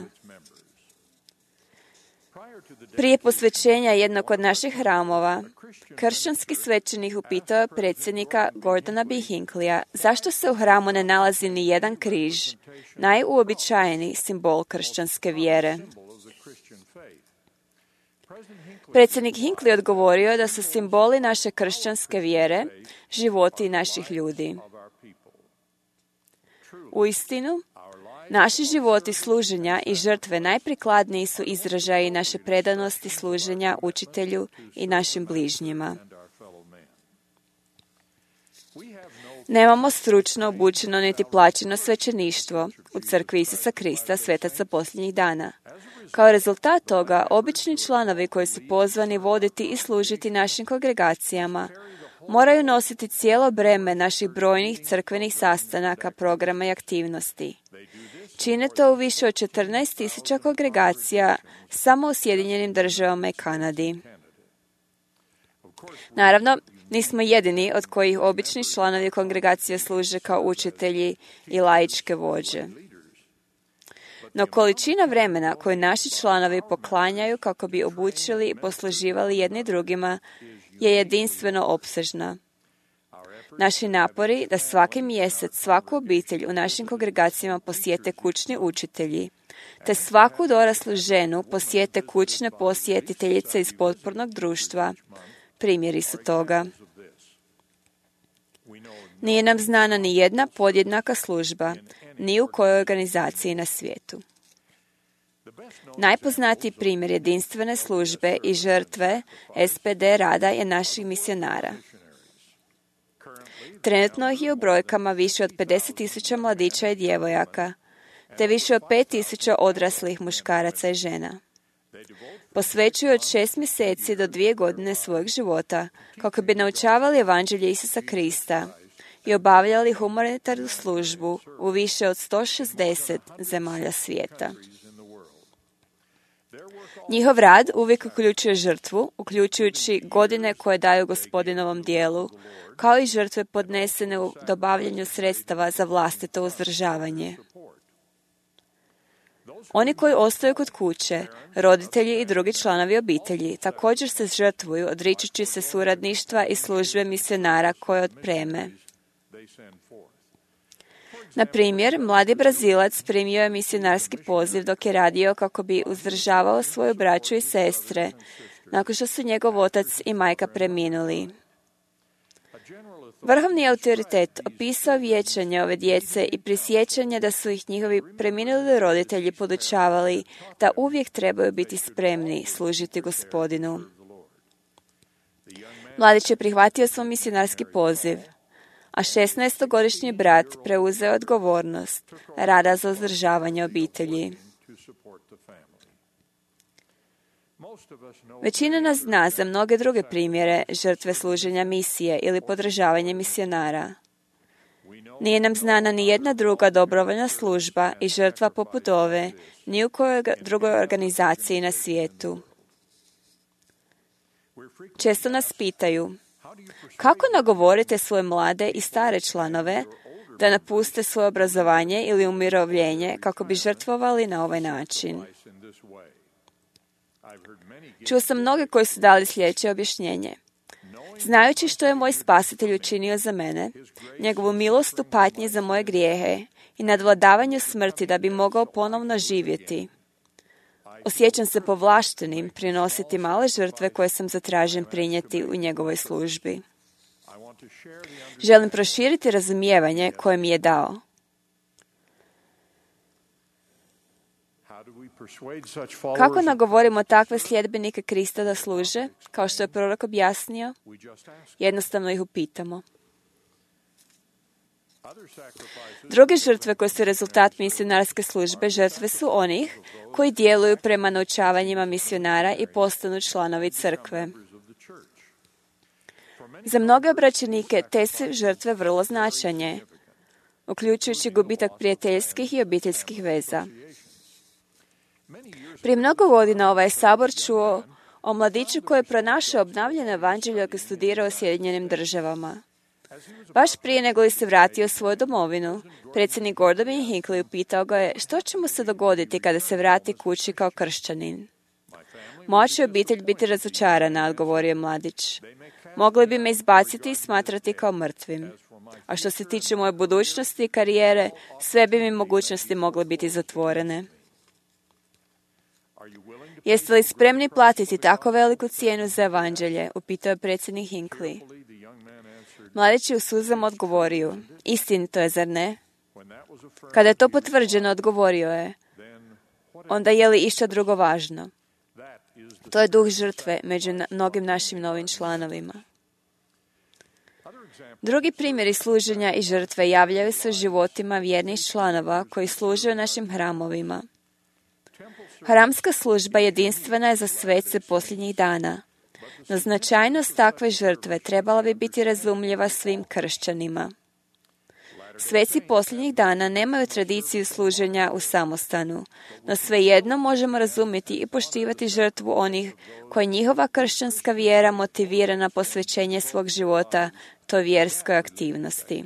C: Prije posvećenja jednog od naših hramova, kršćanski svećenik upitao je predsjednika Gordona B. Hinckleyja zašto se u hramu ne nalazi ni jedan križ, najuobičajeniji simbol kršćanske vjere. Predsjednik Hinckley odgovorio da su simboli naše kršćanske vjere životi naših ljudi. Uistinu, naši životi služenja i žrtve najprikladniji su izražaji naše predanosti služenja učitelju i našim bližnjima. Nemamo stručno obučeno niti plaćeno svećeništvo u crkvi Isusa Krista, svetaca posljednjih dana. Kao rezultat toga, obični članovi koji su pozvani voditi i služiti našim kongregacijama moraju nositi cijelo breme naših brojnih crkvenih sastanaka, programa i aktivnosti. Čine to u više od četrnaest tisuća kongregacija samo u Sjedinjenim Državama i Kanadi. Naravno, nismo jedini od kojih obični članovi kongregacije služe kao učitelji i laičke vođe. No količina vremena koju naši članovi poklanjaju kako bi obučili i posluživali jedni drugima je jedinstveno opsežna. Naši napori da svaki mjesec svaku obitelj u našim kongregacijama posjete kućni učitelji, te svaku doraslu ženu posjete kućne posjetiteljice iz potpornog društva, primjeri su toga. Nije nam znana ni jedna podjednaka služba, ni u kojoj organizaciji na svijetu. Najpoznatiji primjer jedinstvene službe i žrtve S P D rada je naših misionara. Trenutno ih je u brojkama više od pedeset tisuća mladića i djevojaka, te više od pet tisuća odraslih muškaraca i žena. Posvećuju od šest mjeseci do dvije godine svojeg života kako bi naučavali evanđelje Isusa Krista i obavljali humanitarnu službu u više od sto šezdeset zemalja svijeta. Njihov rad uvijek uključuje žrtvu, uključujući godine koje daju Gospodinovom dijelu, kao i žrtve podnesene u dobavljanju sredstava za vlastito uzdržavanje. Oni koji ostaju kod kuće, roditelji i drugi članovi obitelji, također se žrtvuju odričući se suradništva i službe misionara koje otpreme. Na primjer, mladi Brazilac primio je misionarski poziv dok je radio kako bi uzdržavao svoju braću i sestre, nakon što su njegov otac i majka preminuli. Vrhovni autoritet opisao vijećanje ove djece i prisjećanje da su ih njihovi preminuli roditelji podučavali da uvijek trebaju biti spremni služiti Gospodinu. Mladić je prihvatio svoj misionarski poziv, a šesnaestogodišnji brat preuzeo je odgovornost rada za uzdržavanje obitelji. Većina nas zna za mnoge druge primjere žrtve služenja misije ili podržavanja misionara. Nije nam znana ni jedna druga dobrovoljna služba i žrtva poput ove, ni u kojoj drugoj organizaciji na svijetu. Često nas pitaju, kako nagovorite svoje mlade i stare članove da napuste svoje obrazovanje ili umirovljenje kako bi žrtvovali na ovaj način? Čuo sam mnoge koji su dali sljedeće objašnjenje. Znajući što je moj spasitelj učinio za mene, njegovu milost u patnji za moje grijehe i nadvladavanju smrti da bi mogao ponovno živjeti, osjećam se povlaštenim prinositi male žrtve koje sam zatražen prinijeti u njegovoj službi. Želim proširiti razumijevanje koje mi je dao. Kako nagovorimo takve sljedbenike Krista da služe, kao što je prorok objasnio? Jednostavno ih upitamo. Druge žrtve koje su rezultat misionarske službe, žrtve su onih koji djeluju prema naučavanjima misionara i postanu članovi crkve. Za mnoge obraćenike te su žrtve vrlo značajne, uključujući gubitak prijateljskih i obiteljskih veza. Prije mnogo godina ovaj sabor čuo o mladiću koji je pronašao obnavljeno evanđelje dok je studirao u Sjedinjenim državama. Baš prije nego li se vratio u svoju domovinu, predsjednik Gordon B. Hinckley upitao ga je što će mu se dogoditi kada se vrati kući kao kršćanin. Moja će obitelj biti razočarana, odgovorio je mladić. Mogli bi me izbaciti i smatrati kao mrtvim. A što se tiče moje budućnosti i karijere, sve bi mi mogućnosti mogle biti zatvorene. Jeste li spremni platiti tako veliku cijenu za evanđelje? Upitao je predsjednik Hinckley. Mladić je u suzama odgovorio, istinito je, zar ne? Kada je to potvrđeno, odgovorio je, onda je li išta drugo važno? To je duh žrtve među mnogim našim novim članovima. Drugi primjeri služenja i žrtve javljaju se u životima vjernih članova koji služe u našim hramovima. Hramska služba jedinstvena je za svece posljednjih dana, no značajnost takve žrtve trebala bi biti razumljiva svim kršćanima. Sveci posljednjih dana nemaju tradiciju služenja u samostanu, no svejedno možemo razumjeti i poštivati žrtvu onih koje njihova kršćanska vjera motivira na posvećenje svog života toj vjerskoj aktivnosti.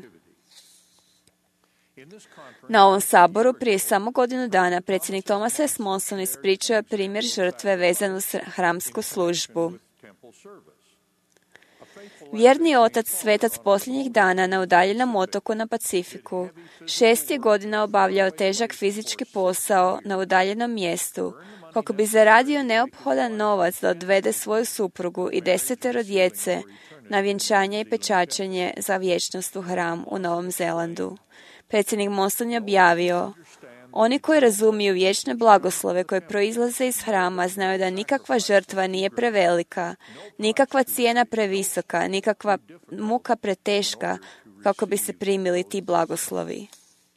C: Na ovom saboru prije samo godinu dana predsjednik Thomas S. Monson ispričao je primjer žrtve vezanu s hramsku službu. Vjerni otac, svetac posljednjih dana na udaljenom otoku na Pacifiku, šest je godina obavljao težak fizički posao na udaljenom mjestu, kako bi zaradio neophodan novac da odvede svoju suprugu i desetero djece na vjenčanje i pečačenje za vječnost u hram u Novom Zelandu. Predsjednik Monson je objavio, oni koji razumiju vječne blagoslove koje proizlaze iz hrama znaju da nikakva žrtva nije prevelika, nikakva cijena previsoka, nikakva muka preteška kako bi se primili ti blagoslovi.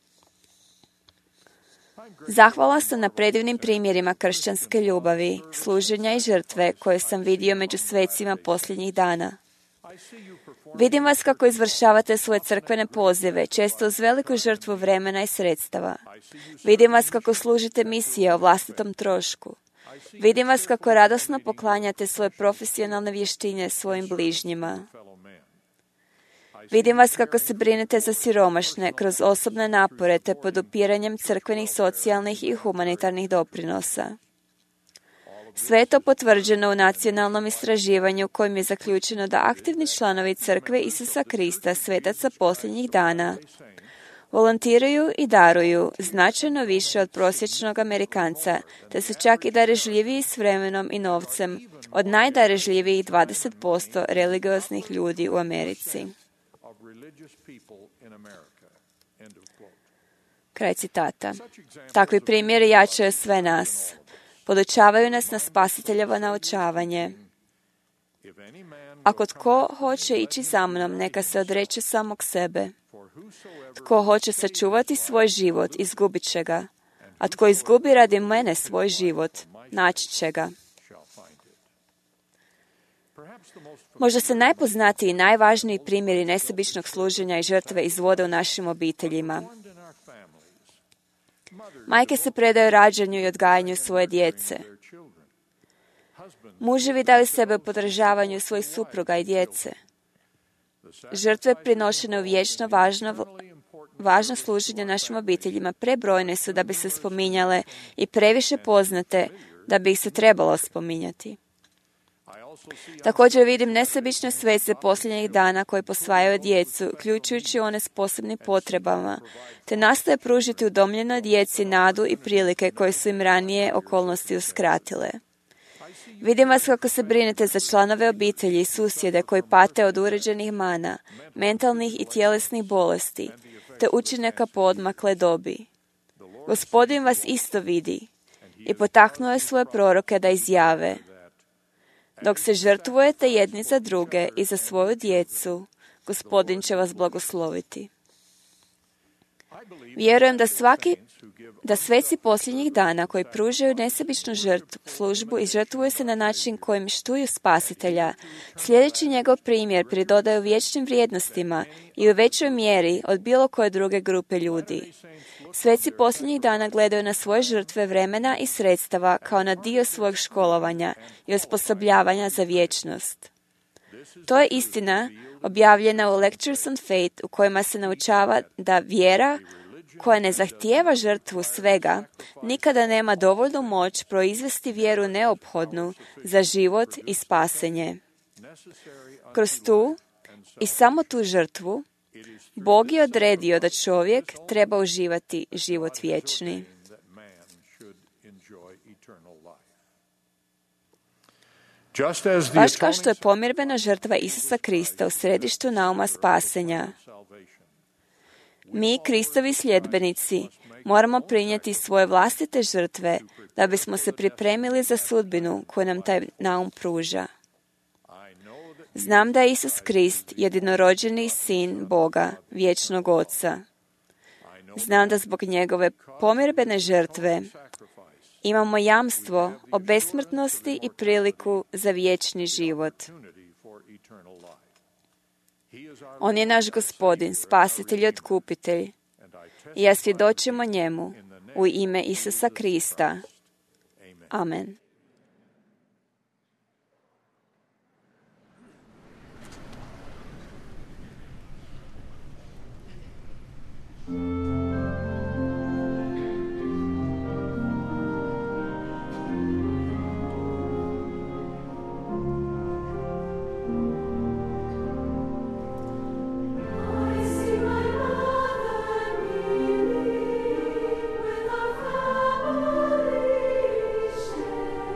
C: Zahvala sam na predivnim primjerima kršćanske ljubavi, služenja i žrtve koje sam vidio među svecima posljednjih dana. Vidim vas kako izvršavate svoje crkvene pozive, često uz veliku žrtvu vremena i sredstava. Vidim vas kako služite misije o vlastitom trošku. Vidim vas kako radosno poklanjate svoje profesionalne vještine svojim bližnjima. Vidim vas kako se brinete za siromašne kroz osobne napore te podupiranjem crkvenih, socijalnih i humanitarnih doprinosa. Sve je to potvrđeno u nacionalnom istraživanju kojim je zaključeno da aktivni članovi crkve Isusa Krista, svetaca posljednjih dana, volontiraju i daruju značajno više od prosječnog Amerikanca, te su čak i darežljiviji s vremenom i novcem od najdarežljivijih dvadeset posto religioznih ljudi u Americi. Kraj citata. Takvi primjeri jačaju sve nas. Podučavaju nas na spasiteljevo naučavanje. Ako tko hoće ići za mnom, neka se odreče samog sebe. Tko hoće sačuvati svoj život, izgubit će ga. A tko izgubi radi mene svoj život, naći će ga. Možda se najpoznatiji i najvažniji primjeri nesebičnog služenja i žrtve izvode u našim obiteljima. Majke se predaju rađanju i odgajanju svoje djece. Muževi daju sebe u podržavanju svojih supruga i djece. Žrtve prinošene u vječno važno, važno služenje našim obiteljima prebrojne su da bi se spominjale i previše poznate da bi ih se trebalo spominjati. Također vidim nesebične svece posljednjih dana koji posvajaju djecu, uključujući one s posebnim potrebama, te nastoje pružiti udomljenoj djeci nadu i prilike koje su im ranije okolnosti uskratile. Vidim vas kako se brinete za članove obitelji i susjede koji pate od uređenih mana, mentalnih i tjelesnih bolesti, te učinaka poodmakle dobi. Gospodin vas isto vidi i potaknuo je svoje proroke da izjave: dok se žrtvujete jedni za druge i za svoju djecu, Gospodin će vas blagosloviti. Vjerujem da svaki da sveci posljednjih dana koji pružaju nesebičnu žrtvu, službu i žrtvuju se na način kojim štuju Spasitelja, sljedeći njegov primjer pridodaju vječnim vrijednostima i u većoj mjeri od bilo koje druge grupe ljudi. Sveci posljednjih dana gledaju na svoje žrtve vremena i sredstava kao na dio svojeg školovanja i osposobljavanja za vječnost. To je istina objavljena u Lectures on Faith, u kojima se naučava da vjera koja ne zahtijeva žrtvu svega, nikada nema dovoljnu moć proizvesti vjeru neophodnu za život i spasenje. Kroz tu i samo tu žrtvu, Bog je odredio da čovjek treba uživati život vječni. Baš kao što je pomirbena žrtva Isusa Krista u središtu nauma spasenja, mi, Kristovi sljedbenici, moramo prinijeti svoje vlastite žrtve da bismo se pripremili za sudbinu koju nam taj naum pruža. Znam da je Isus Krist jedinorođeni sin Boga, vječnog Oca. Znam da zbog njegove pomirbene žrtve imamo jamstvo o besmrtnosti i priliku za vječni život. On je naš Gospodin, Spasitelj i Otkupitelj. I ja svjedočim o njemu u ime Isusa Krista. Amen.
I: Share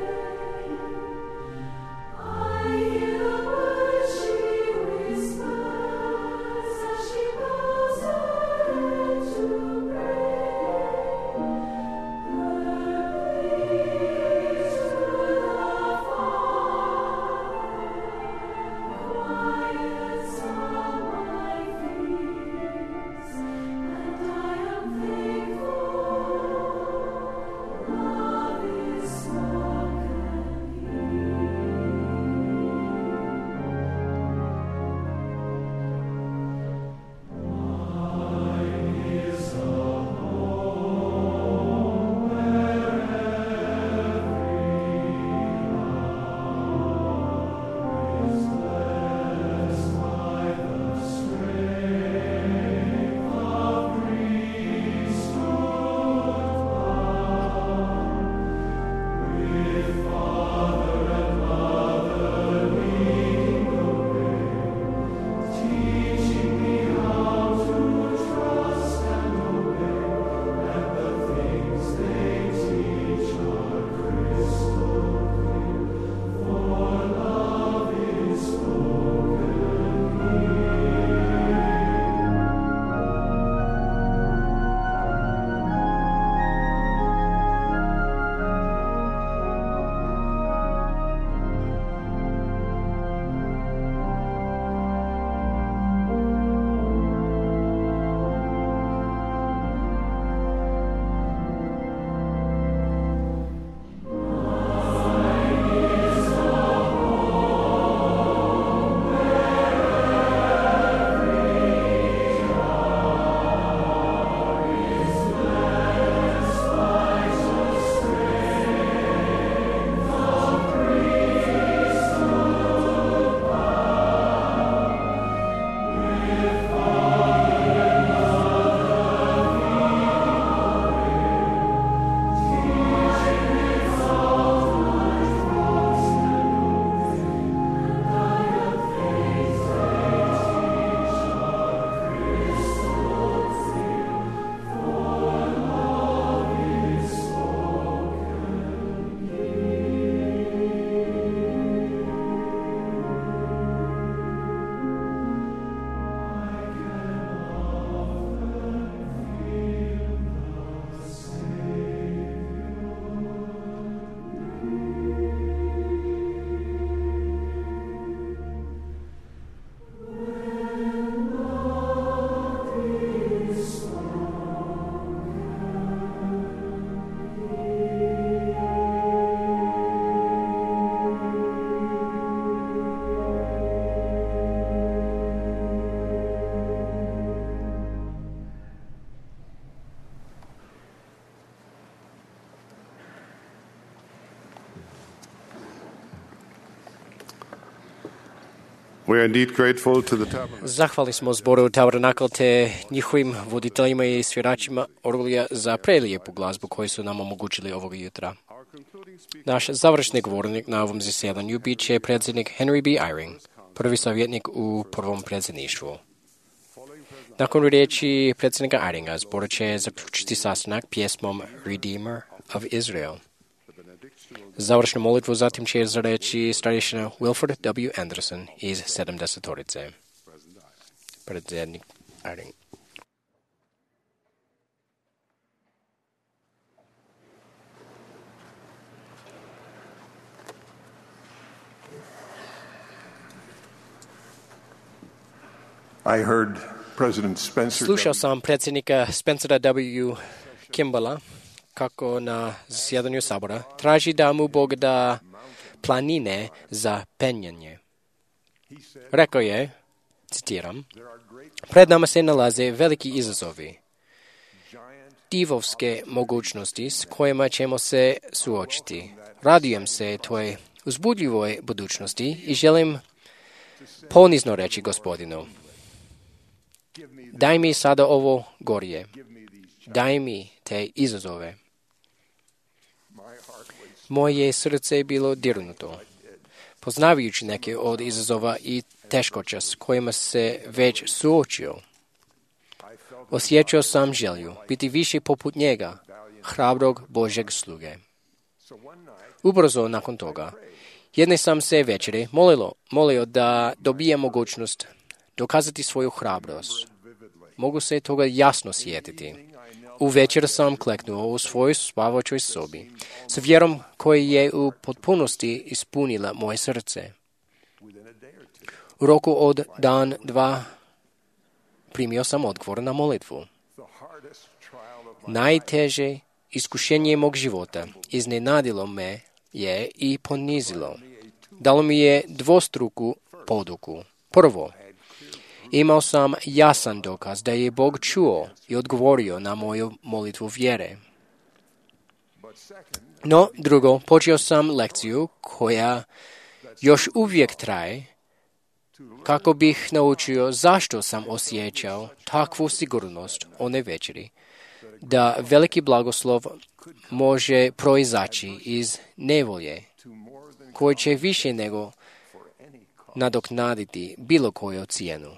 D: We are indeed grateful to the tabernacle.
A: Zahvalni smo zboru Tabernakl te njihovim voditeljima i sviračima orgulja za prelijepu glazbu koju su nam omogućili ovog jutra. Naš završni govornik na ovom zasjedanju bit će predsjednik Henry B. Eyring, prvi savjetnik u prvom predsjedništvu. Nakon riječi predsjednika Eyringa, zbor će zaključiti sastanak pjesmom Redeemer of Israel. Završnu molitvu zatim će izreći starješina Wilford W. Anderson iz sedamdesetorice. Predsjednik Eyring.
D: I heard President Spencer.
A: Slušao sam predsjednika Spencera W. Kimballa kako na zasjedanju sabora traži da mu Bog da planine za penjanje. Rekao je, citiram, pred nama se nalaze veliki izazovi, divovske mogućnosti s kojima ćemo se suočiti. Radujem se tvojoj uzbudljivoj budućnosti i želim ponizno reći Gospodinu, daj mi sada ovo gorje, daj mi te izazove. Moje srce je bilo dirnuto, poznavajući neke od izazova i teškoća s kojima se već suočio. Osjećao sam želju biti više poput njega, hrabrog Božjeg sluge. Ubrzo nakon toga, jedne sam se večeri molilo, molio da dobije mogućnost dokazati svoju hrabrost. Mogu se toga jasno sjetiti. U večer sam kleknuo u svojoj spavačoj sobi, s vjerom koja je u potpunosti ispunila moje srce. U roku od dan, dva, primio sam odgovor na molitvu. Najteže iskušenje mog života iznenadilo me je i ponizilo. Dalo mi je dvostruku poduku. Prvo, imao sam jasan dokaz da je Bog čuo i odgovorio na moju molitvu vjere. No, drugo, počeo sam lekciju koja još uvijek traje, kako bih naučio zašto sam osjećao takvu sigurnost one večeri, da veliki blagoslov može proizaći iz nevolje, koji će više nego nadoknaditi bilo koju cijenu.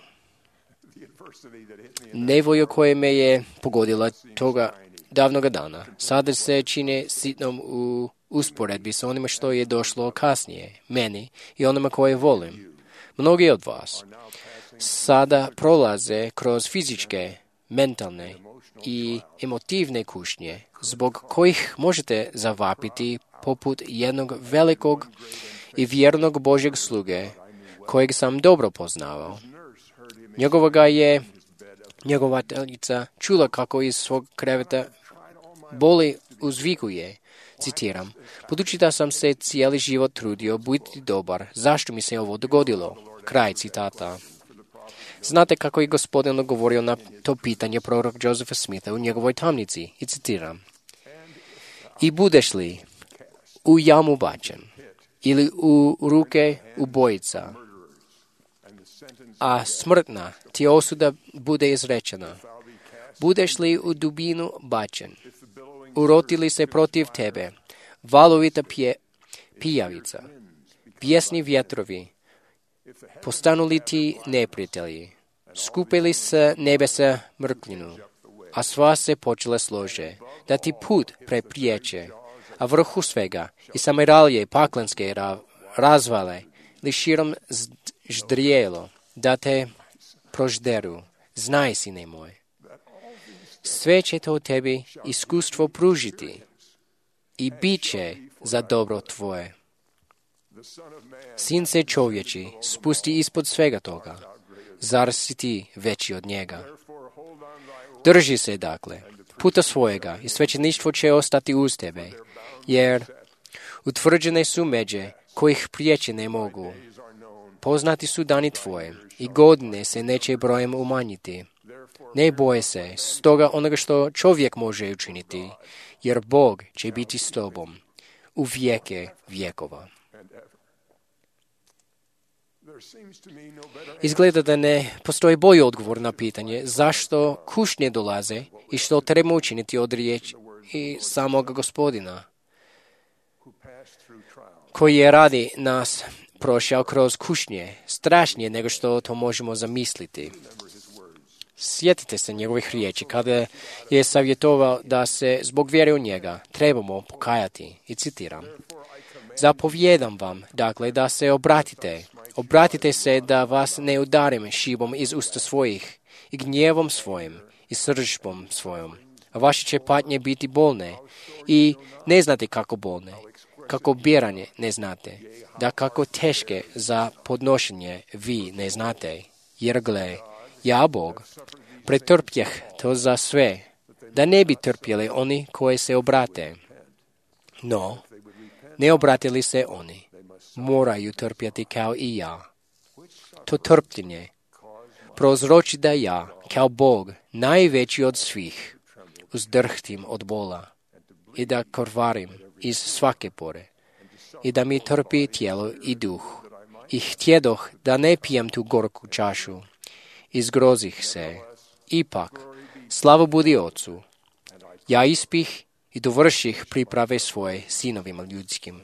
A: Nevolja koja me je pogodila toga davnoga dana sada se čine sitnom u usporedbi s onima što je došlo kasnije, meni i onima koje volim. Mnogi od vas sada prolaze kroz fizičke, mentalne i emotivne kušnje, zbog kojih možete zavapiti poput jednog velikog i vjernog Božjeg sluge, kojeg sam dobro poznavao. Njegovoga je njegovateljica čula kako iz svog kreveta boli uzvikuje, citiram, budući da sam se cijeli život trudio biti dobar, zašto mi se ovo dogodilo? Kraj citata. Znate kako je Gospodin odgovorio na to pitanje prorok Josepha Smitha u njegovoj tamnici, i citiram, i budeš li u jamu bačen ili u ruke ubojica, a smrtna ti osuda bude izrečena. Budeš li u dubinu bačen, uroti li se protiv tebe valovita pije, pijavica, bijesni vjetrovi, postanu li ti neprijatelji, skupe li se nebesa mrkljinu, a sva se počele slože, da ti put prepriječe, a vrhu svega i samiralje paklenske razvale li širom ždrijelo, da te prožderu, znaj, sine moj. Sve će to tebi iskustvo pružiti i bit će za dobro tvoje. Sin se čovječi spusti ispod svega toga, zar si ti veći od njega? Drži se, dakle, puta svojega i svećeništvo će ostati uz tebe, jer utvrđene su međe kojih prijeći ne mogu. Poznati su dani tvoje i godine se neće brojem umanjiti. Ne boje se stoga onoga što čovjek može učiniti, jer Bog će biti s tobom u vijeke vjekova. Izgleda da ne postoji bolji odgovor na pitanje zašto kušnje dolaze i što treba učiniti od riječi i samog Gospodina, koji je radi nas prošao kroz kušnje, strašnije nego što to možemo zamisliti. Sjetite se njegovih riječi kada je savjetovao da se zbog vjere u njega trebamo pokajati, i citiram: "Zapovjedam vam, dakle, da se obratite. Obratite se da vas ne udarim šibom iz usta svojih i gnjevom svojim i sržbom svojom. A vaše će patnje biti bolne i ne znate kako bolne, kako biranje ne znate, da kako teške za podnošenje vi ne znate. Jer gle, ja Bog pretrpjeh to za sve, da ne bi trpjeli oni koji se obrate. No, ne obratili se oni, moraju trpjeti kao i ja. To trpljenje prouzroči da ja, kao Bog, najveći od svih, uzdrhtim od bola i da krvarim iz svake pore i da mi trpi tijelo i duh. I htjedoh da ne pijem tu gorku čašu, izgrozih se. Ipak, slava budi Ocu, ja ispih i dovrših priprave svoje sinovima ljudskim."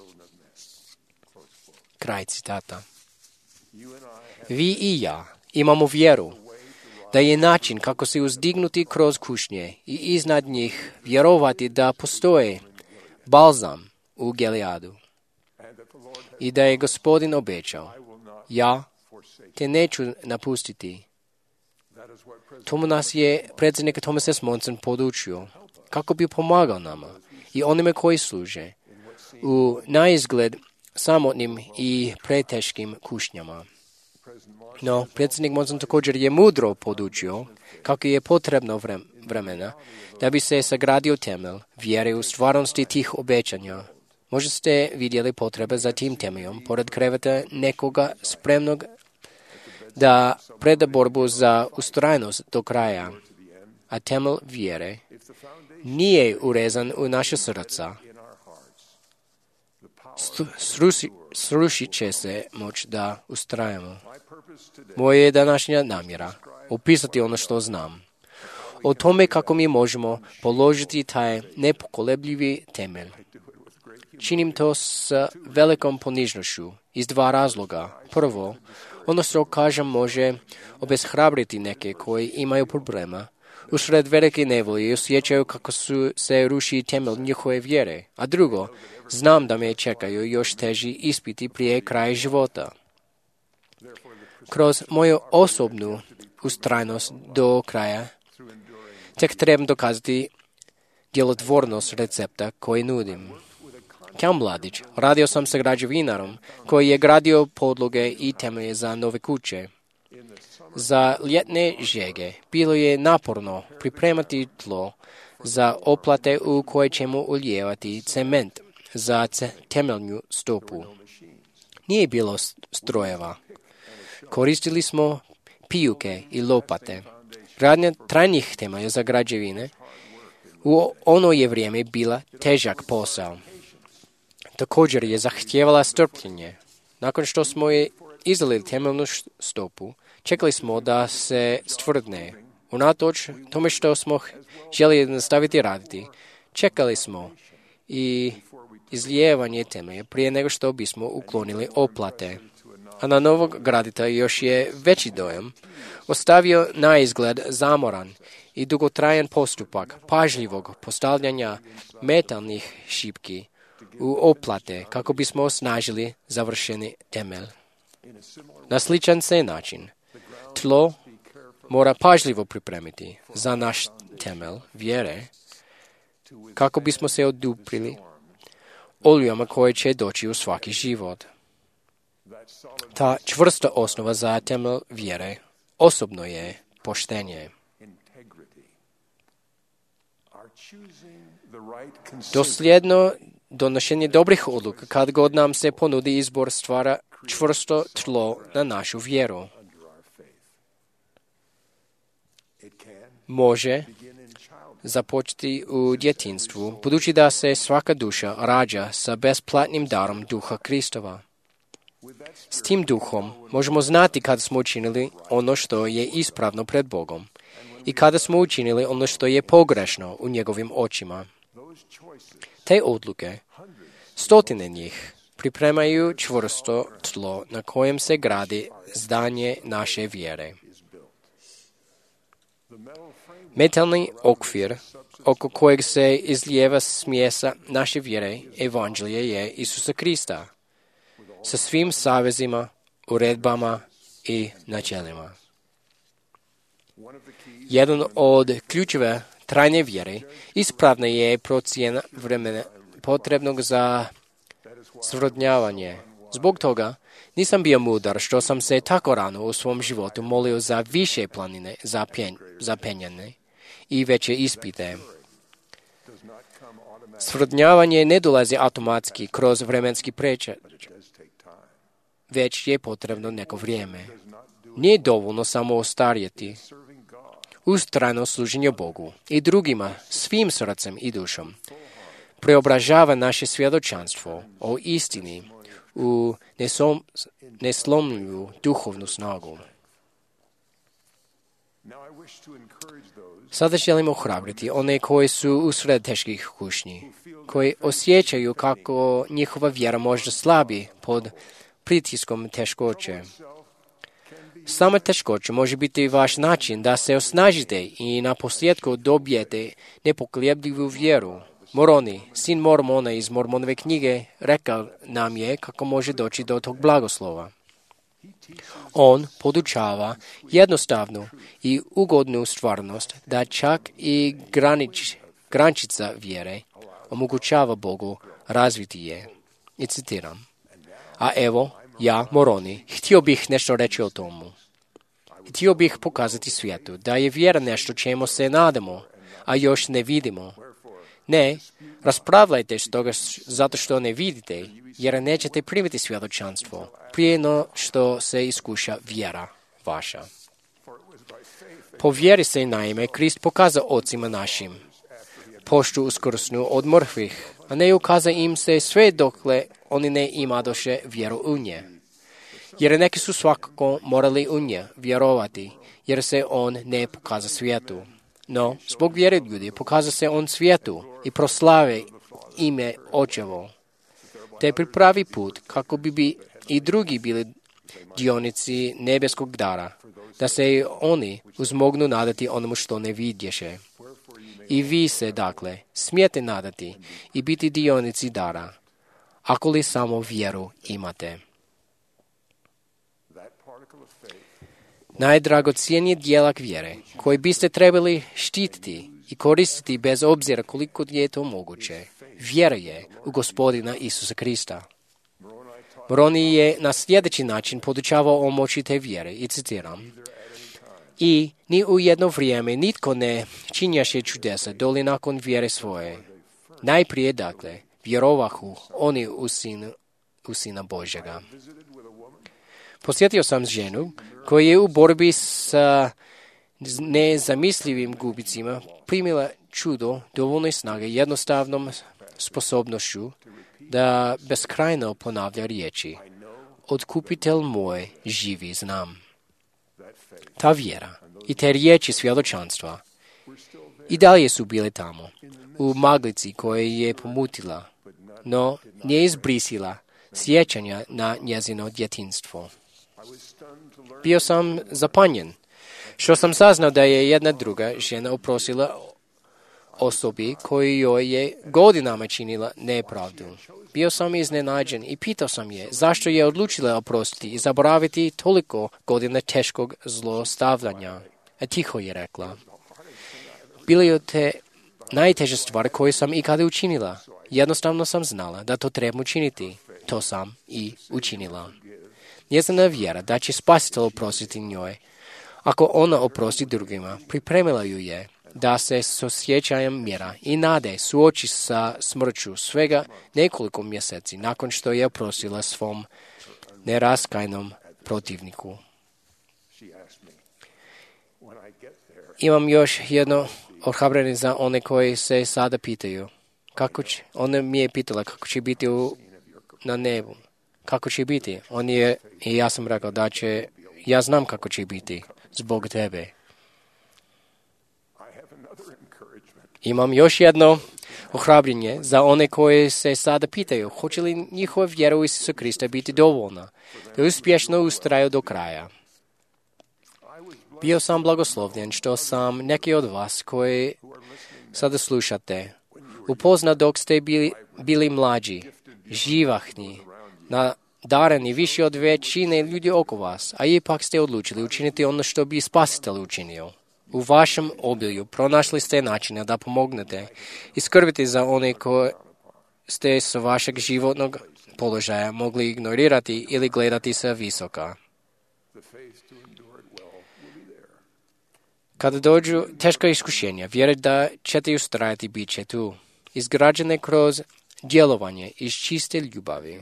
A: Kraj citata. Vi i ja imamo vjeru da je način kako se uzdignuti kroz kušnje i iznad njih vjerovati da postoje balzam u Gileadu i da je Gospodin obećao: "Ja te neću napustiti." Tomu nas je predsjednik Thomas S. Monson podučio kako bi pomagao nama i onime koji služe u naizgled samotnim i preteškim kušnjama. No, predsjednik Monson također je mudro podučio kako je potrebno vremena da bi se sagradio temelj vjere u stvarnosti tih obećanja. Možda ste vidjeli potrebe za tim temeljom pored kreveta nekoga spremnog da preda borbu za ustrajnost do kraja, a temelj vjere nije urezan u naše srca. Sruši, srušit će se moć da ustrajamo. Moja je današnja namjera opisati ono što znam. O tome kako mi možemo položiti taj nepokolebljivi temelj. Činim to s velikom ponižnošću iz dva razloga. Prvo, ono što kažem može obeshrabriti neke koji imaju problema usred velike nevolje i osjećaju kako su se ruši temelj njihove vjere. A drugo, znam da me čekaju još teži ispiti prije kraja života. Kroz moju osobnu ustrajnost do kraja tek trebam dokazati djelotvornost recepta koji nudim. Kao mladić radio sam sa građevinarom koji je gradio podloge i temelje za nove kuće. Za ljetne žege bilo je naporno pripremati tlo za oplate u koje ćemo ulijevati cement za temeljnu stopu. Nije bilo strojeva. Koristili smo pijuke i lopate. Gradnja trajnih temelja za građevine u ono je vrijeme bila težak posao. Također je zahtijevala strpljenje. Nakon što smo je izlili temeljnu stopu, čekali smo da se stvrdne. Unatoč tome što smo željeli nastaviti raditi, čekali smo i izlijevanje temelja prije nego što bismo uklonili oplate. A na novog graditelja još je veći dojam ostavio na izgled zamoran i dugotrajan postupak pažljivog postavljanja metalnih šipki u oplate kako bismo osnažili završeni temelj. Na sličan se način, tlo mora pažljivo pripremiti za naš temelj vjere kako bismo se oduprili olujama koje će doći u svaki život. Ta čvrsta osnova za temelj vjere osobno je poštenje. Dosljedno donošenje dobrih odluka kad god nam se ponudi izbor stvara čvrsto tlo na našu vjeru. Može započeti u djetinjstvu, budući da se svaka duša rađa sa besplatnim darom Duha Kristova. S tim duhom možemo znati kada smo učinili ono što je ispravno pred Bogom i kada smo učinili ono što je pogrešno u njegovim očima. Te odluke, stotine njih, pripremaju čvrsto tlo na kojem se gradi zdanje naše vjere. Metalni okvir oko kojeg se izlijeva smjesa naše vjere, evanđelje je Isusa Krista, sa svim savezima, uredbama i načelima. Jedan od ključeva trajne vjere ispravna je procjena vremena potrebnog za srodnjavanje. Zbog toga nisam bio mudar što sam se tako rano u svom životu molio za više planine za, pen, za penjane i veće ispite. Srodnjavanje ne dolazi automatski kroz vremenski prečac, već je potrebno neko vrijeme. Nije dovoljno samo ostarjeti. Ustrajno služenje Bogu i drugima svim srcem i dušom preobražava naše svjedočanstvo o istini u nesom, neslomljivu duhovnu snagu. Sada želimo ohrabriti one koji su usred teških kušnji, koji osjećaju kako njihova vjera možda slabi pod pritiskom teškoće. Sama teškoća može biti vaš način da se osnažite i na posljedku dobijete nepokolebljivu vjeru. Moroni, sin Mormona iz Mormonove knjige, rekao nam je kako može doći do tog blagoslova. On podučava jednostavnu i ugodnu stvarnost da čak i granič, grančica vjere omogućava Bogu razviti je. I citiram. A evo, ja, Moroni, htio bih nešto reći o tomu. Htio bih pokazati svijetu da je vjera nešto čemu se nadamo, a još ne vidimo. Ne, raspravljajte stoga zato što ne vidite, jer nećete primiti svjedočanstvo prije no što se iskuša vjera vaša. Po vjeri se naime Krist pokaza ocima našim poštu uskrsnu od mrtvih, a ne ukaza im se sve dokle oni ne imadoše vjeru u nje. Jer neki su svakako morali u nje vjerovati, jer se on ne pokaza svijetu. No, zbog vjere ljudi pokaza se on svijetu i proslave ime Očevo, te pripravi put kako bi, bi i drugi bili dionici nebeskog dara, da se i oni uzmognu nadati onomu što ne vidješe. I vi se, dakle, smijete nadati i biti dionici dara, ako li samo vjeru imate. Najdragocjeniji dijelak vjere, koji biste trebali štititi i koristiti bez obzira koliko je to moguće, vjera je u Gospodina Isusa Krista. Moroni je na sljedeći način podučavao o moći te vjere i citiram. I ni u jedno vrijeme nitko ne činjaše čudesa doli nakon vjere svoje. Najprije, dakle, vjerovahu oni u, sin, u Sina Božjega. Posjetio sam ženu koja je u borbi sa nezamislivim gubicima primila čudo dovoljne snage jednostavnom sposobnošću da beskrajno ponavlja riječi. Otkupitelj moj živi znam. Ta vjera i te riječi svjedočanstva i dalje su bile tamo, u maglici koja je pomutila, no nije izbrisila sjećanja na njezino djetinjstvo. Bio sam zapanjen, što sam saznao da je jedna druga žena oprostila osobi koju joj je godinama činila nepravdu. Bio sam iznenađen i pitao sam je zašto je odlučila oprostiti i zaboraviti toliko godina teškog zlostavljanja. A tiho je rekla. Bile je te najteže stvari koje sam ikada učinila. Jednostavno sam znala da to treba učiniti. To sam i učinila. Njezina vjera da će Spasitelj oprostiti njoj. Ako ona oprosti drugima, pripremila ju je da se s osjećajem mira i nade suoči sa smrću svega nekoliko mjeseci nakon što je oprostila svom neraskajnom protivniku. Imam još jedno ohrabrenje za one koji se sada pitaju. Kako će, ona mi je pitala kako će biti u, na nebu. kako će biti. On je, i ja sam rekao da će, ja znam kako će biti zbog tebe. Imam još jedno ohrabrenje za one koje se sada pitaju, hoće li njihova vjera u Isusa Krista biti dovoljna, da uspješno ustraju do kraja. Bio sam blagoslovljen što sam neki od vas koji sada slušate upozna dok ste bili, bili mlađi, živahni, nadareni više od većine ljudi oko vas, a ipak ste odlučili učiniti ono što bi Spasitelj učinio. U vašem obilju pronašli ste načina da pomognete i skrbite za one koje ste sa vašeg životnog položaja mogli ignorirati ili gledati sa visoka. Kada dođu teška iskušenja, vjeruj da ćete ustrajati, bit će tu, izgrađene kroz djelovanje iz čiste ljubavi.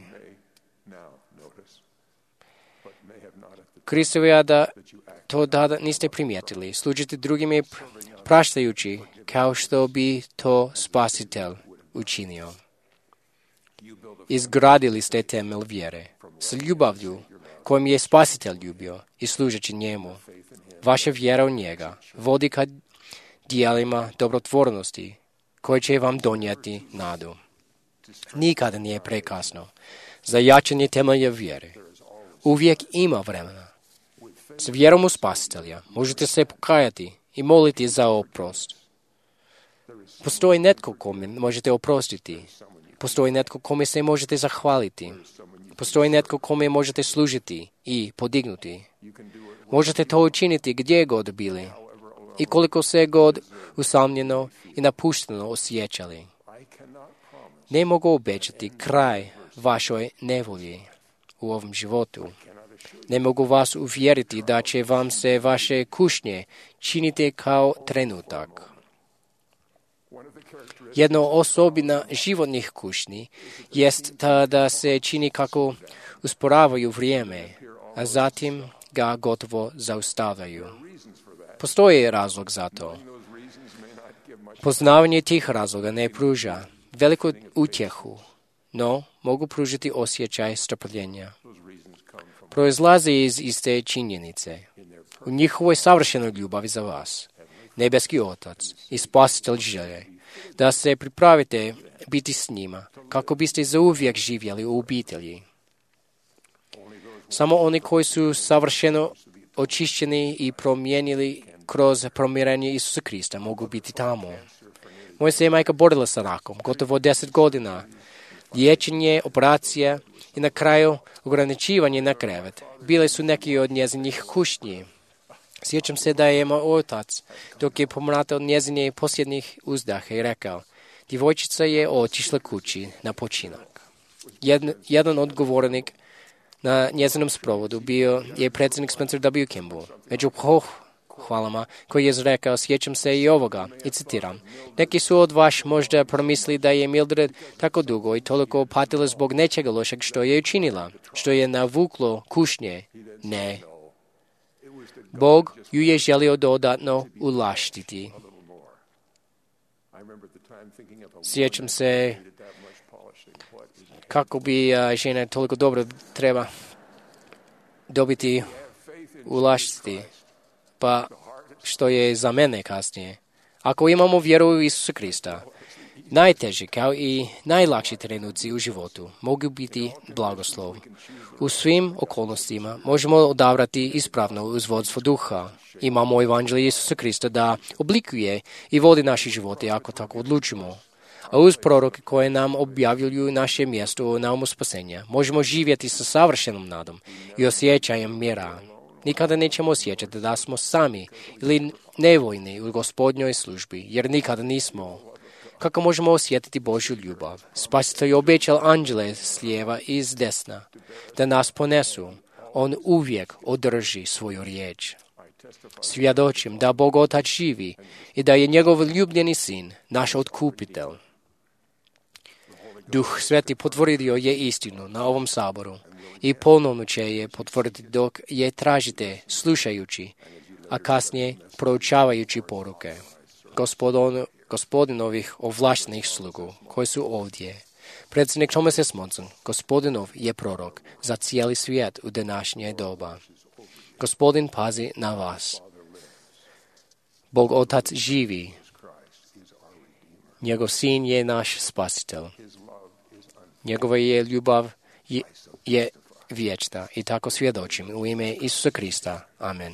A: Kristovo da to tada niste primijetili, služite drugime praštajući kao što bi to Spasitelj učinio. Izgradili ste temelj vjere s ljubavlju kojom je Spasitelj ljubio i služeći njemu. Vaša vjera u njega vodi ka dijelima dobrotvornosti koje će vam donijeti nadu. Nikada nije prekasno za jačanje temelja vjere. Uvijek ima vremena. S vjerom u Spasitelja možete se pokajati i moliti za oprost. Postoji netko kome možete oprostiti. Postoji netko kome se možete zahvaliti. Postoji netko kome možete služiti i podignuti. Možete to učiniti gdje god bili i koliko se god usamljeno i napušteno osjećali. Ne mogu obećati kraj vašoj nevolji u ovom životu. Ne mogu vas uvjeriti da će vam se vaše kušnje činiti kao trenutak. Jedna osobina životnih kušnji jest ta da se čini kako usporavaju vrijeme, a zatim ga gotovo zaustavljaju. Postoji razlog za to. Poznavanje tih razloga ne pruža veliku utjehu, no mogu pružiti osjećaj strpljenja. Proizlaze iz iste činjenice. U njihovoj savršenoj ljubavi za vas, nebeski Otac i Spasitelj žele da se pripravite biti s njima, kako biste zauvijek živjeli u obitelji. Samo oni koji su savršeno očišćeni i promijenili kroz promirenje Isusa Krista mogu biti tamo. Moja se je majka borila sa rakom, gotovo deset godina. Liječenje, operacija i na kraju ograničivanje na krevet. Bile su neki od njezinih kušnji. Sjećam se da je moj otac, dok je pomratao njezine posljednjih uzdaha i rekao, djevojčica je otišla kući na počinak. Jedan, jedan odgovornik na njezinom sprovodu bio je predsjednik Spencer W. Kimball. Među pohvalama koji je izrekao, sjećam se i ovoga, i citiram, neki su od vas možda promisli da je Mildred tako dugo i toliko patila zbog nečega lošeg što je učinila, što je navuklo kušnje. Ne. Bog ju je želio dodatno ulaštiti. Sjećam se kako bi žena toliko dobro treba dobiti ulaštiti, pa što je za mene kasnije. Ako imamo vjeru u Isusa Krista, najteži kao i najlakši trenuci u životu mogu biti blagoslov. U svim okolnostima možemo odabrati ispravno uz vodstvo duha. Imamo evanđelje Isusa Krista da oblikuje i vodi naše živote ako tako odlučimo. A uz proroke koje nam objavljuju naše mjesto u naumu spasenja, možemo živjeti sa savršenom nadom i osjećajem mira. Nikada nećemo osjećati da smo sami ili nevoljni u Gospodnjoj službi, jer nikada nismo. Kako možemo osjetiti Božju ljubav? Spasitelj je obećal anđele s lijeva i s desna da nas ponesu. On uvijek održi svoju riječ. Svjedočim da Bog Otac živi i da je njegov ljubljeni sin, naš otkupitelj. Duh Sveti potvrdio je istinu na ovom saboru i ponovno će je potvrditi dok je tražite slušajući, a kasnije proučavajući poruke Gospodon, gospodinovih ovlaštenih slugu koji su ovdje. Predsjednik Thomas S. Monson, Gospodinov je prorok za cijeli svijet u današnje doba. Gospodin pazi na vas. Bog Otac živi. Njegov sin je naš spasitelj. Njegova je ljubav je, je vječna i tako svjedočim u ime Isusa Krista. Amen.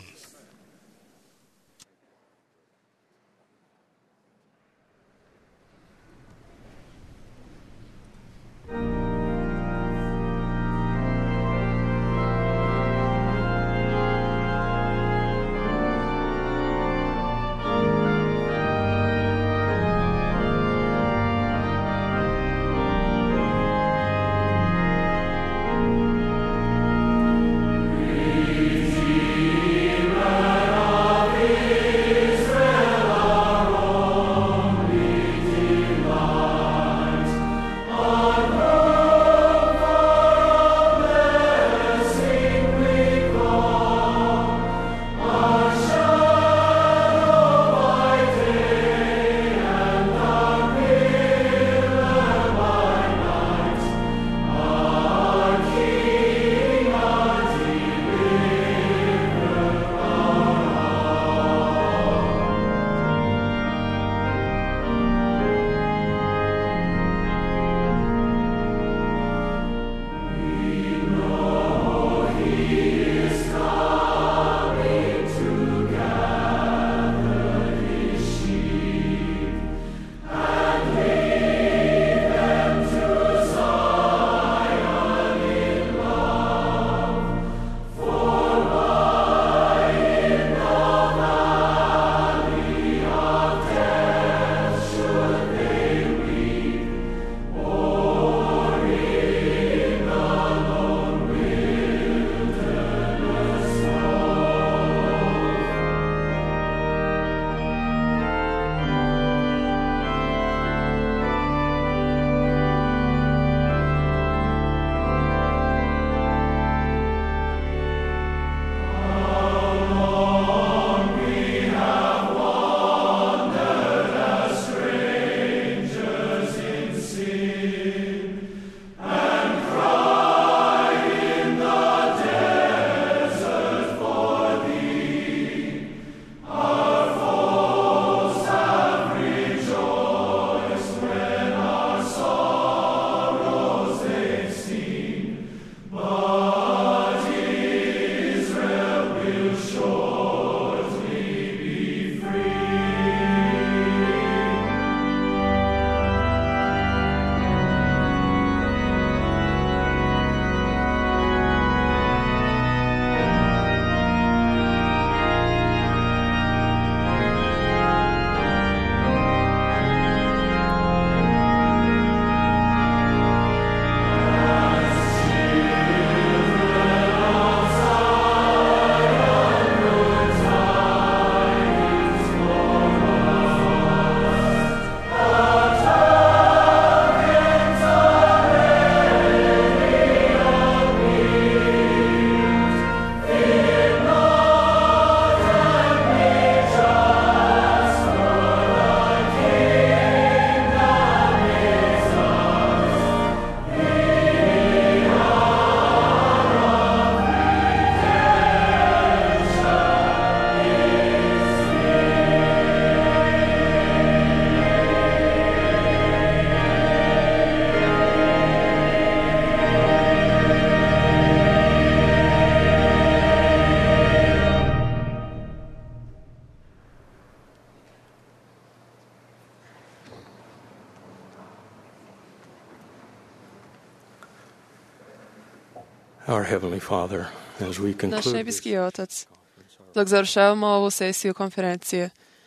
I: Our Heavenly Father, as we
G: Naš
I: conclude
G: nebeski Otac, dok završavamo ovu sesiju konferencije,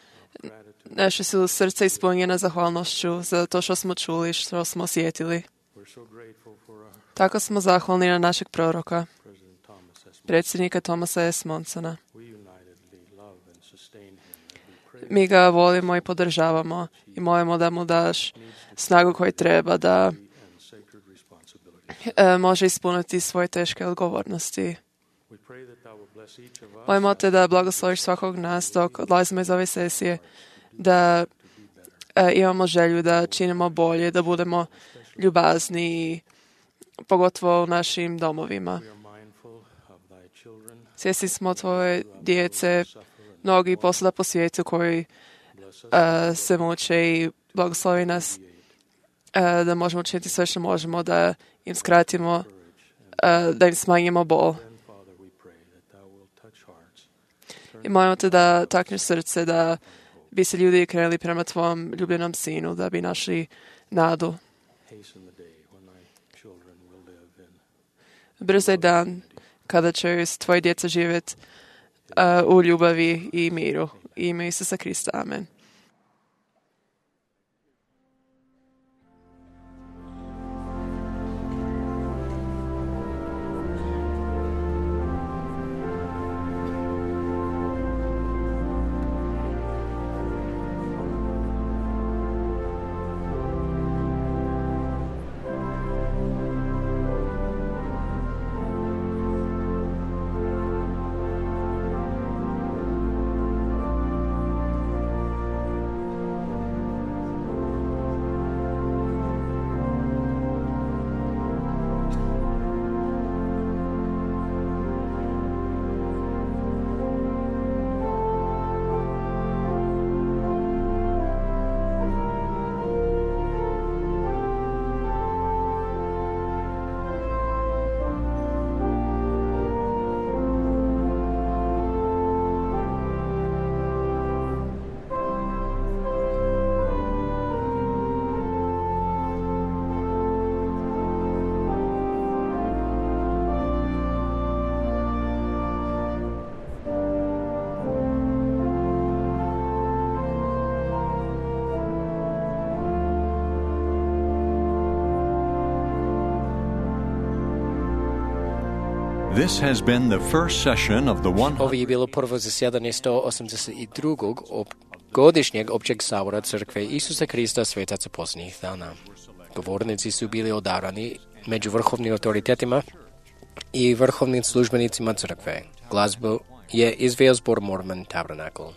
G: naše su srca ispunjena zahvalnošću za to što smo čuli, što smo osjetili. Tako smo zahvalni na našeg proroka, predsjednika Thomasa S. Monsona. Mi ga volimo i podržavamo i molimo da mu daš snagu koju treba da e, može ispuniti svoje teške odgovornosti. Molimo te da blagosloviš svakog nas dok odlazimo iz ove sesije, da e, imamo želju da činimo bolje, da budemo ljubazni, pogotovo u našim domovima. Svjesni smo tvoje djece, mnogi posvuda po svijetu koji uh, se muče i blagoslovi nas uh, da možemo učiniti sve što možemo, da im skratimo, uh, da im smanjimo bol. I molimo te da takneš srce, da bi se ljudi krenuli prema tvom ljubljenom sinu, da bi našli nadu. Brzaj dan kada će tvoje djeca živjeti uh, u ljubavi i miru. Ime Isusa Krista. Amen.
H: This has been the first session of the one...
A: Ovo je bilo prvo zasjedanje sto osamdeset drugog op- godišnjeg općeg sabora Crkve Isusa Krista svetaca posljednjih dana. Govornici su bili odabrani među vrhovnim autoritetima i vrhovnim službenicima Crkve. Glazbu je izveo zbor Mormon Tabernacle.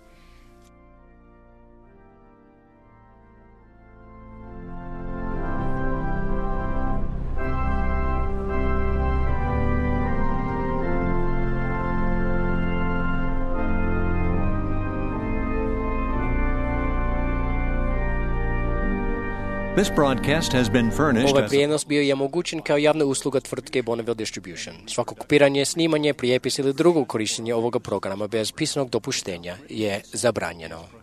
H: This broadcast has been furnished
A: Ovaj
H: as
A: prijenos bio je omogućen kao javna usluga tvrtke Bonneville Distribution. Svako kopiranje, snimanje, prijepis ili drugo korištenje ovoga programa bez pisanog dopuštenja je zabranjeno.